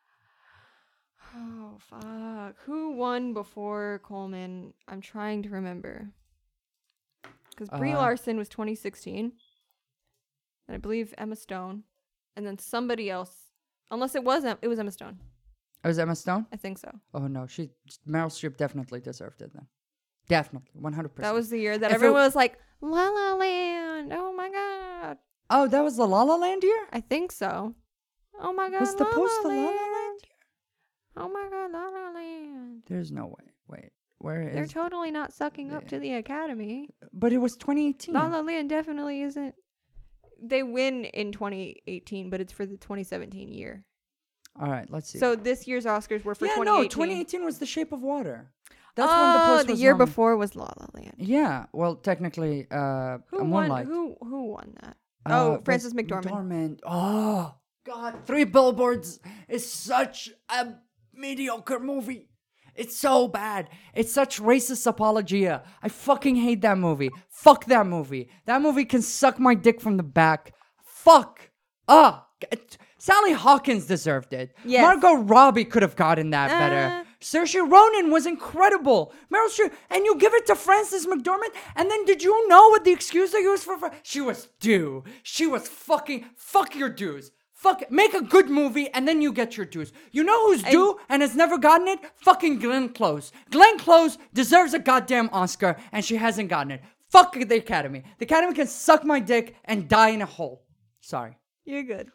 Oh, fuck. Who won before Coleman? I'm trying to remember. Because Brie Larson was 2016. And I believe Emma Stone. And then somebody else. Unless it was Emma Stone. It was Emma Stone? I think so. Oh, no. Meryl Streep definitely deserved it then. Definitely. 100%. That was the year that everyone was like, La La Land. Oh, my God. Oh, that was the La La Land year? I think so. Oh, my God. Was The Post the La La Land year? Oh, my God. La La Land. There's no way. Wait. Where is... They're totally not sucking up to the Academy. But it was 2018. La La Land definitely isn't. They win in 2018, but it's for the 2017 year. All right, let's see. So this year's Oscars were for 2018. No, 2018 was The Shape of Water. That's when The Post was the year before was La La Land. Yeah, well, technically, Moonlight. Who won that? Frances McDormand. Oh, God. 3 Billboards is such a mediocre movie. It's so bad. It's such racist apologia. I fucking hate that movie. Fuck that movie. That movie can suck my dick from the back. Fuck. Sally Hawkins deserved it. Yes. Margot Robbie could have gotten that better. Saoirse Ronan was incredible. Meryl Streep, and you give it to Frances McDormand, and then did you know what the excuse they used for? She was due. She was fucking fuck your dues. Make a good movie, and then you get your dues. You know who's due and has never gotten it? Fucking Glenn Close. Glenn Close deserves a goddamn Oscar, and she hasn't gotten it. Fuck the Academy. The Academy can suck my dick and die in a hole. Sorry. You're good.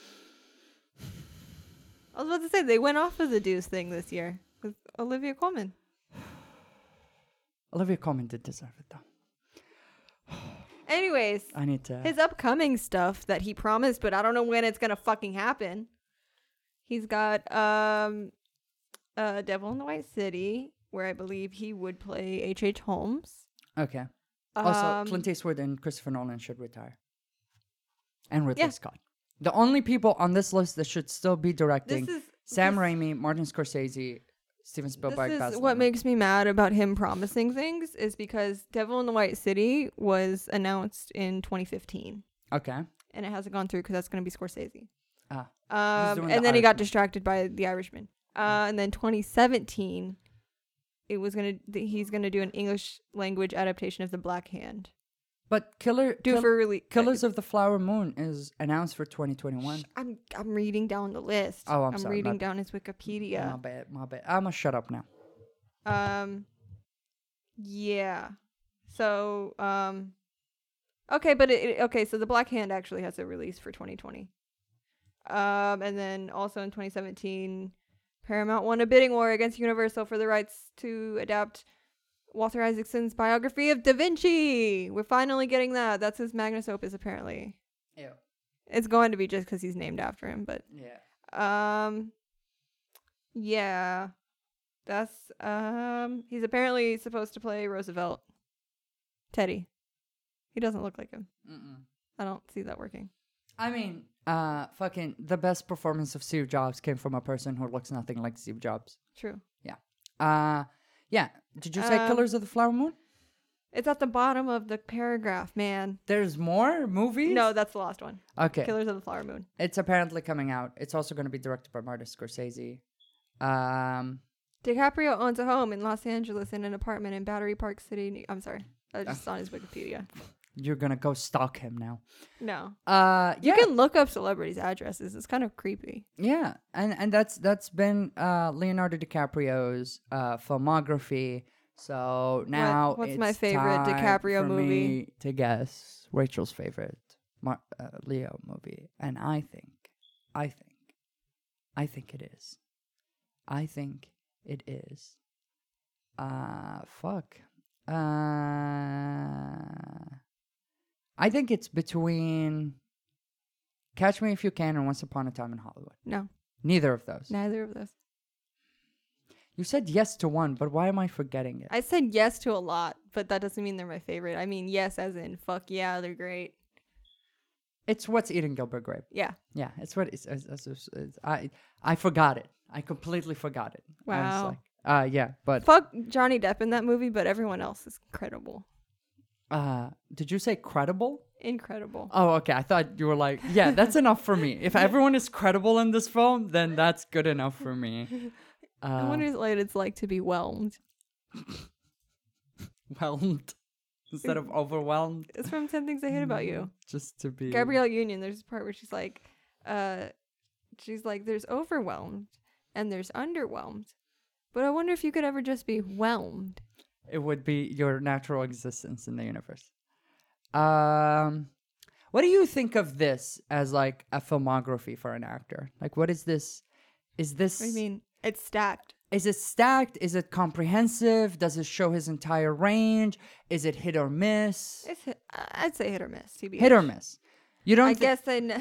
I was about to say, they went off of the Deuce thing this year with Olivia Colman. Olivia Colman did deserve it, though. Anyways, I need to... his upcoming stuff that he promised, but I don't know when it's gonna fucking happen. He's got Devil in the White City, where I believe he would play H.H. Holmes. Okay. Also, Clint Eastwood and Christopher Nolan should retire. And Ridley Scott. The only people on this list that should still be directing: Sam Raimi, Martin Scorsese, Steven Spielberg. This is what makes me mad about him promising things, is because Devil in the White City was announced in 2015. Okay. And it hasn't gone through because that's going to be Scorsese. And then he got distracted by The Irishman. And then 2017, he's gonna do an English language adaptation of The Black Hand. But Killers of the Flower Moon is announced for 2021. I'm reading down the list. Oh, I'm sorry. Reading down his Wikipedia. My bad. I'm gonna shut up now. Yeah. So, okay, but so The Black Hand actually has a release for 2020. And then also in 2017, Paramount won a bidding war against Universal for the rights to adapt Walter Isaacson's biography of Da Vinci. We're finally getting that. That's his magnus opus, apparently. Ew. It's going to be just because he's named after him, but yeah. Yeah. That's he's apparently supposed to play Roosevelt. Teddy. He doesn't look like him. I don't see that working. I mean, fucking the best performance of Steve Jobs came from a person who looks nothing like Steve Jobs. True. Yeah. Yeah. Did you say Killers of the Flower Moon? It's at the bottom of the paragraph, man. There's more movies? No, that's the last one. Okay. Killers of the Flower Moon. It's apparently coming out. It's also going to be directed by Martin Scorsese. DiCaprio owns a home in Los Angeles and an apartment in Battery Park City. I'm sorry. I just saw on his Wikipedia. You're going to go stalk him now. No. You can look up celebrities' addresses. It's kind of creepy. Yeah. And that's been Leonardo DiCaprio's filmography. So now what's it's my favorite time DiCaprio for movie? Me to guess Rachel's favorite Leo movie. And I think it is. I think it is. I think it's between Catch Me If You Can and Once Upon a Time in Hollywood. No. Neither of those. Neither of those. You said yes to one, but why am I forgetting it? I said yes to a lot, but that doesn't mean they're my favorite. I mean yes as in fuck yeah, they're great. It's What's Eating Gilbert Grape. Yeah. Yeah, it's what it's I forgot it. I completely forgot it. Wow. Yeah, but fuck Johnny Depp in that movie, but everyone else is incredible. Did you say credible? Incredible. Oh, okay. I thought you were like, yeah, that's enough for me. If everyone is credible in this film, then that's good enough for me. I wonder what it's like to be whelmed. Whelmed instead of overwhelmed. It's from 10 Things I Hate About You. Just to be Gabrielle Union. There's a part where she's like, there's overwhelmed and there's underwhelmed, but I wonder if you could ever just be whelmed. It would be your natural existence in the universe. What do you think of this as like a filmography for an actor? Like, what is this? Is this? I mean, it's stacked. Is it stacked? Is it comprehensive? Does it show his entire range? Is it hit or miss? I'd say hit or miss. TBH. Hit or miss. You don't. I guess I know.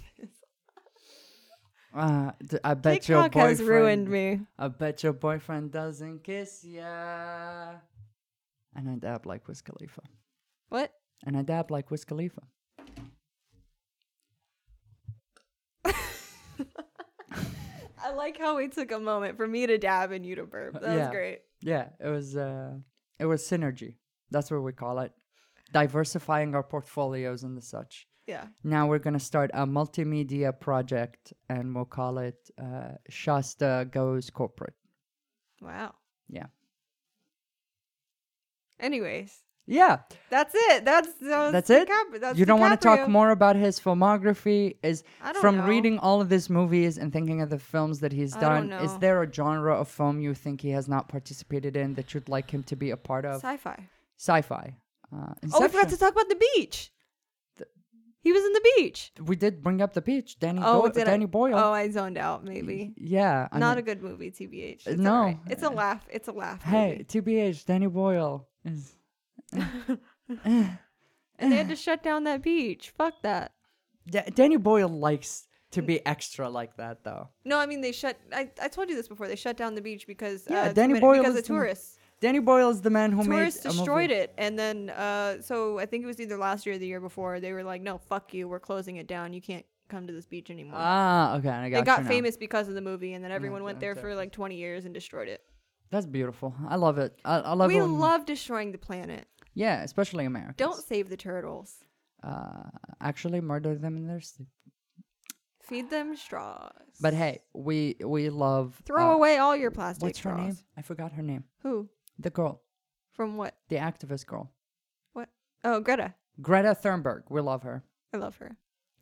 I bet TikTok your boyfriend has ruined me. I bet your boyfriend doesn't kiss ya. And I dab like Wiz Khalifa. What? And I dab like Wiz Khalifa. I like how we took a moment for me to dab and you to burp. That was great. Yeah, it was synergy. That's what we call it. Diversifying our portfolios and the such. Yeah. Now we're going to start a multimedia project and we'll call it Shasta Goes Corporate. Wow. Yeah. Anyways, Yeah. that's it. That's it. That's You don't want to talk DiCaprio. more about his filmography? Is I don't from know. reading all of his movies and thinking of the films that he's I don't done. Is know. there a genre of film you think he has not participated in that you'd like him to be a part of? Sci-fi. Sci-fi. Oh, we Inception. forgot to talk about the beach. He was in the beach. We did bring up the beach. Danny Did Danny I? Boyle. Oh, I zoned out. Maybe. Yeah. I Not mean, a good movie, TBH. It's no. alright. It's a laugh. It's a laugh. Hey, TBH, Danny Boyle is. And they had to shut down that beach. Fuck that. Danny Boyle likes to be extra like that, though. No, I mean they shut. I told you this before. They shut down the beach because Danny Boyle because is of the man- tourists. Danny Boyle is the man who Tourists made a destroyed movie. it, and then so I think it was either last year or the year before. They were like, "No, fuck you. We're closing it down. You can't come to this beach anymore." Ah, okay, I got They got you now. famous because of the movie, and then everyone went there okay. for like 20 years and destroyed it. That's beautiful. I love it. I love We it. when- love destroying the planet. Yeah, especially Americans. Don't save the turtles. Actually murder them in their sleep. Feed them straws. But hey, we love. Throw away all your plastic What's straws. her name? I forgot her name. Who? The girl, From what? the activist girl, What? Oh, Greta. Greta Thunberg. We love her. I love her.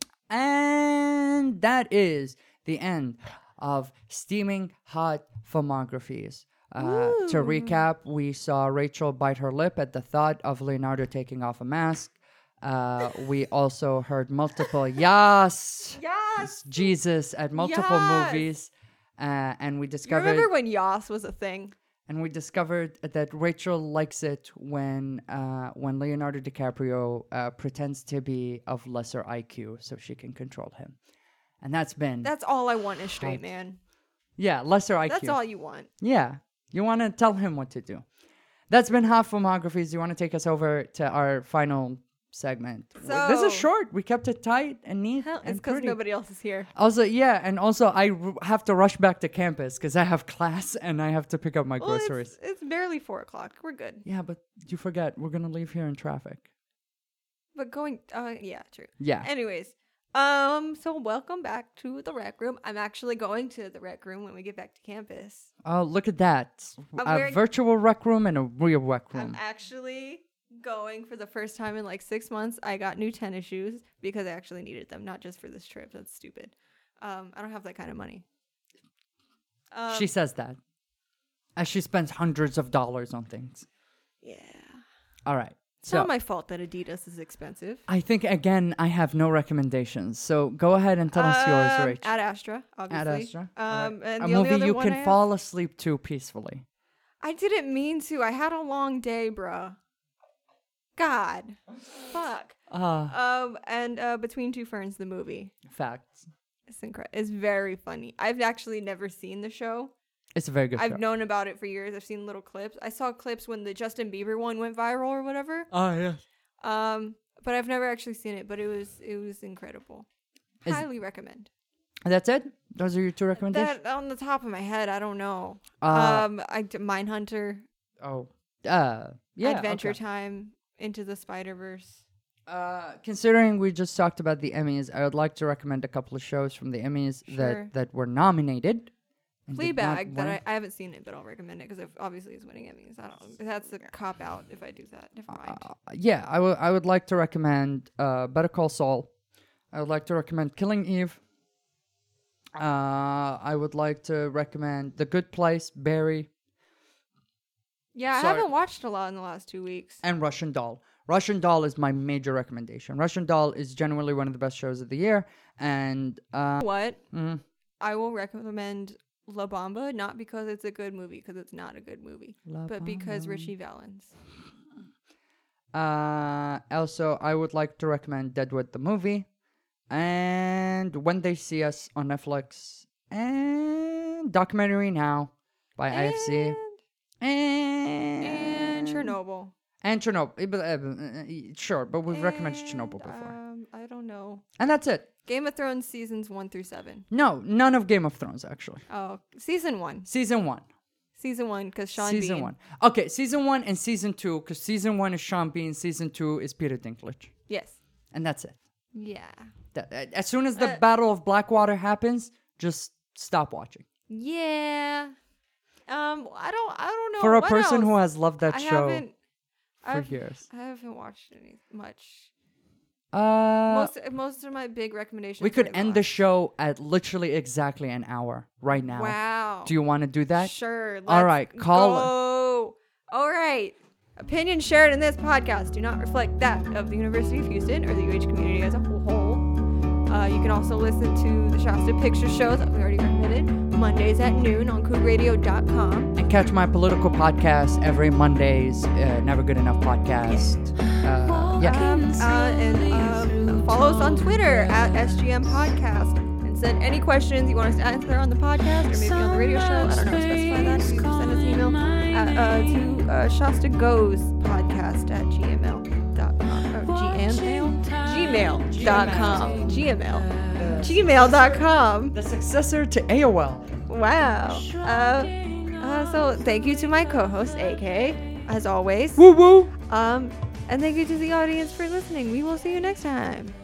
And that is the end of Steaming Hot Filmographies. To Ooh. recap, we saw Rachel bite her lip at the thought of Leonardo taking off a mask. We also heard multiple yes, Yas! Jesus at multiple Yes! movies. And we You discovered remember when Yas was a thing? that Rachel likes it when Leonardo DiCaprio pretends to be of lesser IQ so she can control him. And that's all I want is straight Hot. man. lesser IQ. That's all you want. Yeah. You want to tell him what to do. That's been Hot Filmographies. You want to take us over to our final segment. This is So- short. We kept it tight and neat. Hell, it's and because pretty. nobody else is here. Also, I have to rush back to campus because I have class and I have to pick up my Well, groceries. it's barely 4 o'clock. We're good. Yeah, but you forget we're gonna leave here in traffic. But going, yeah, true. Yeah. Anyways, so welcome back to the rec room. I'm actually going to the rec room when we get back to campus. Oh, look at that! I'm A wearing- virtual rec room and a real rec room. I'm actually going for the first time in like 6 months. I got new tennis shoes because I actually needed them, not just for this trip. That's stupid. I don't have that kind of money. She says that as she spends hundreds of dollars on things. Yeah. All right. It's So not my fault that Adidas is expensive. I think again I have no recommendations. So go ahead and tell us yours, Rach. Ad Astra, obviously. Ad Astra. All right. And A the only movie other you one can I have- fall asleep to peacefully. I didn't mean to. I had a long day, bruh. God. Fuck. And Between Two Ferns, the movie. Facts. It's incredible. It's very funny. I've actually never seen the show. It's a very good show. I've known about it for years. I've seen little clips. I saw clips when the Justin Bieber one went viral or whatever. Oh yeah. But I've never actually seen it. But it was incredible. Is- Highly recommend. That's it. Those are your two recommendations. That on the top of my head, I don't know. Mindhunter, Yeah. Adventure okay. Time, Into the Spider-Verse. Considering we just talked about the Emmys, I would like to recommend a couple of shows from the Emmys Sure. that were nominated. and did not Fleabag, win. that I haven't seen it, but I'll recommend it because obviously it's winning Emmys. I don't. That's a cop out if I do that. Never mind. Yeah, I would like to recommend Better Call Saul. I would like to recommend Killing Eve. I would like to recommend The Good Place, Barry, Yeah, I sorry. haven't watched a lot in the last 2 weeks. and Russian Doll. Russian Doll is my major recommendation. Russian Doll is genuinely one of the best shows of the year. And What? mm, I will recommend La Bamba, not because it's a good movie, because it's not a good movie, La but because Bamba. Richie Valens. Also, I would like to recommend Deadwood the movie, and When They See Us on Netflix, and Documentary Now by IFC, And Chernobyl. And Chernobyl. Sure, but we've recommended Chernobyl before. I don't know. And that's it. Game of Thrones seasons 1 through 7. No, none of Game of Thrones, actually. Oh, season 1. Season 1. Season 1, because Sean Season Bean. 1. Okay, Season 1 and Season 2, because Season 1 is Sean Bean, Season 2 is Peter Dinklage. Yes. And that's it. Yeah. As soon as the Battle of Blackwater happens, just stop watching. Yeah. I don't know. For a What person who else? has loved that I show haven't, for years. I haven't watched any much. Uh, Most of my big recommendations. we could I've end the watched. show at literally exactly an hour right now. Wow. Do you want to do that? Sure. All right, call- Go. All right. Opinions shared in this podcast do not reflect that of the University of Houston or the UH community as a whole. You can also listen to the Shasta Picture Show that we already recommended Mondays at noon on CougRadio.com. And catch my political podcast every Mondays. Never Good Enough podcast. And follow us on Twitter at SGM Podcast. And send any questions you want us to answer on the podcast or maybe on the radio show. I don't know. Specify that. You can send us an email to Shasta Goes Podcast at gmail.com. Or gmail.com. Gmail.com. The successor to AOL. Wow. So thank you to my co-host, AK, as always. Woo woo. And thank you to the audience for listening. We will see you next time.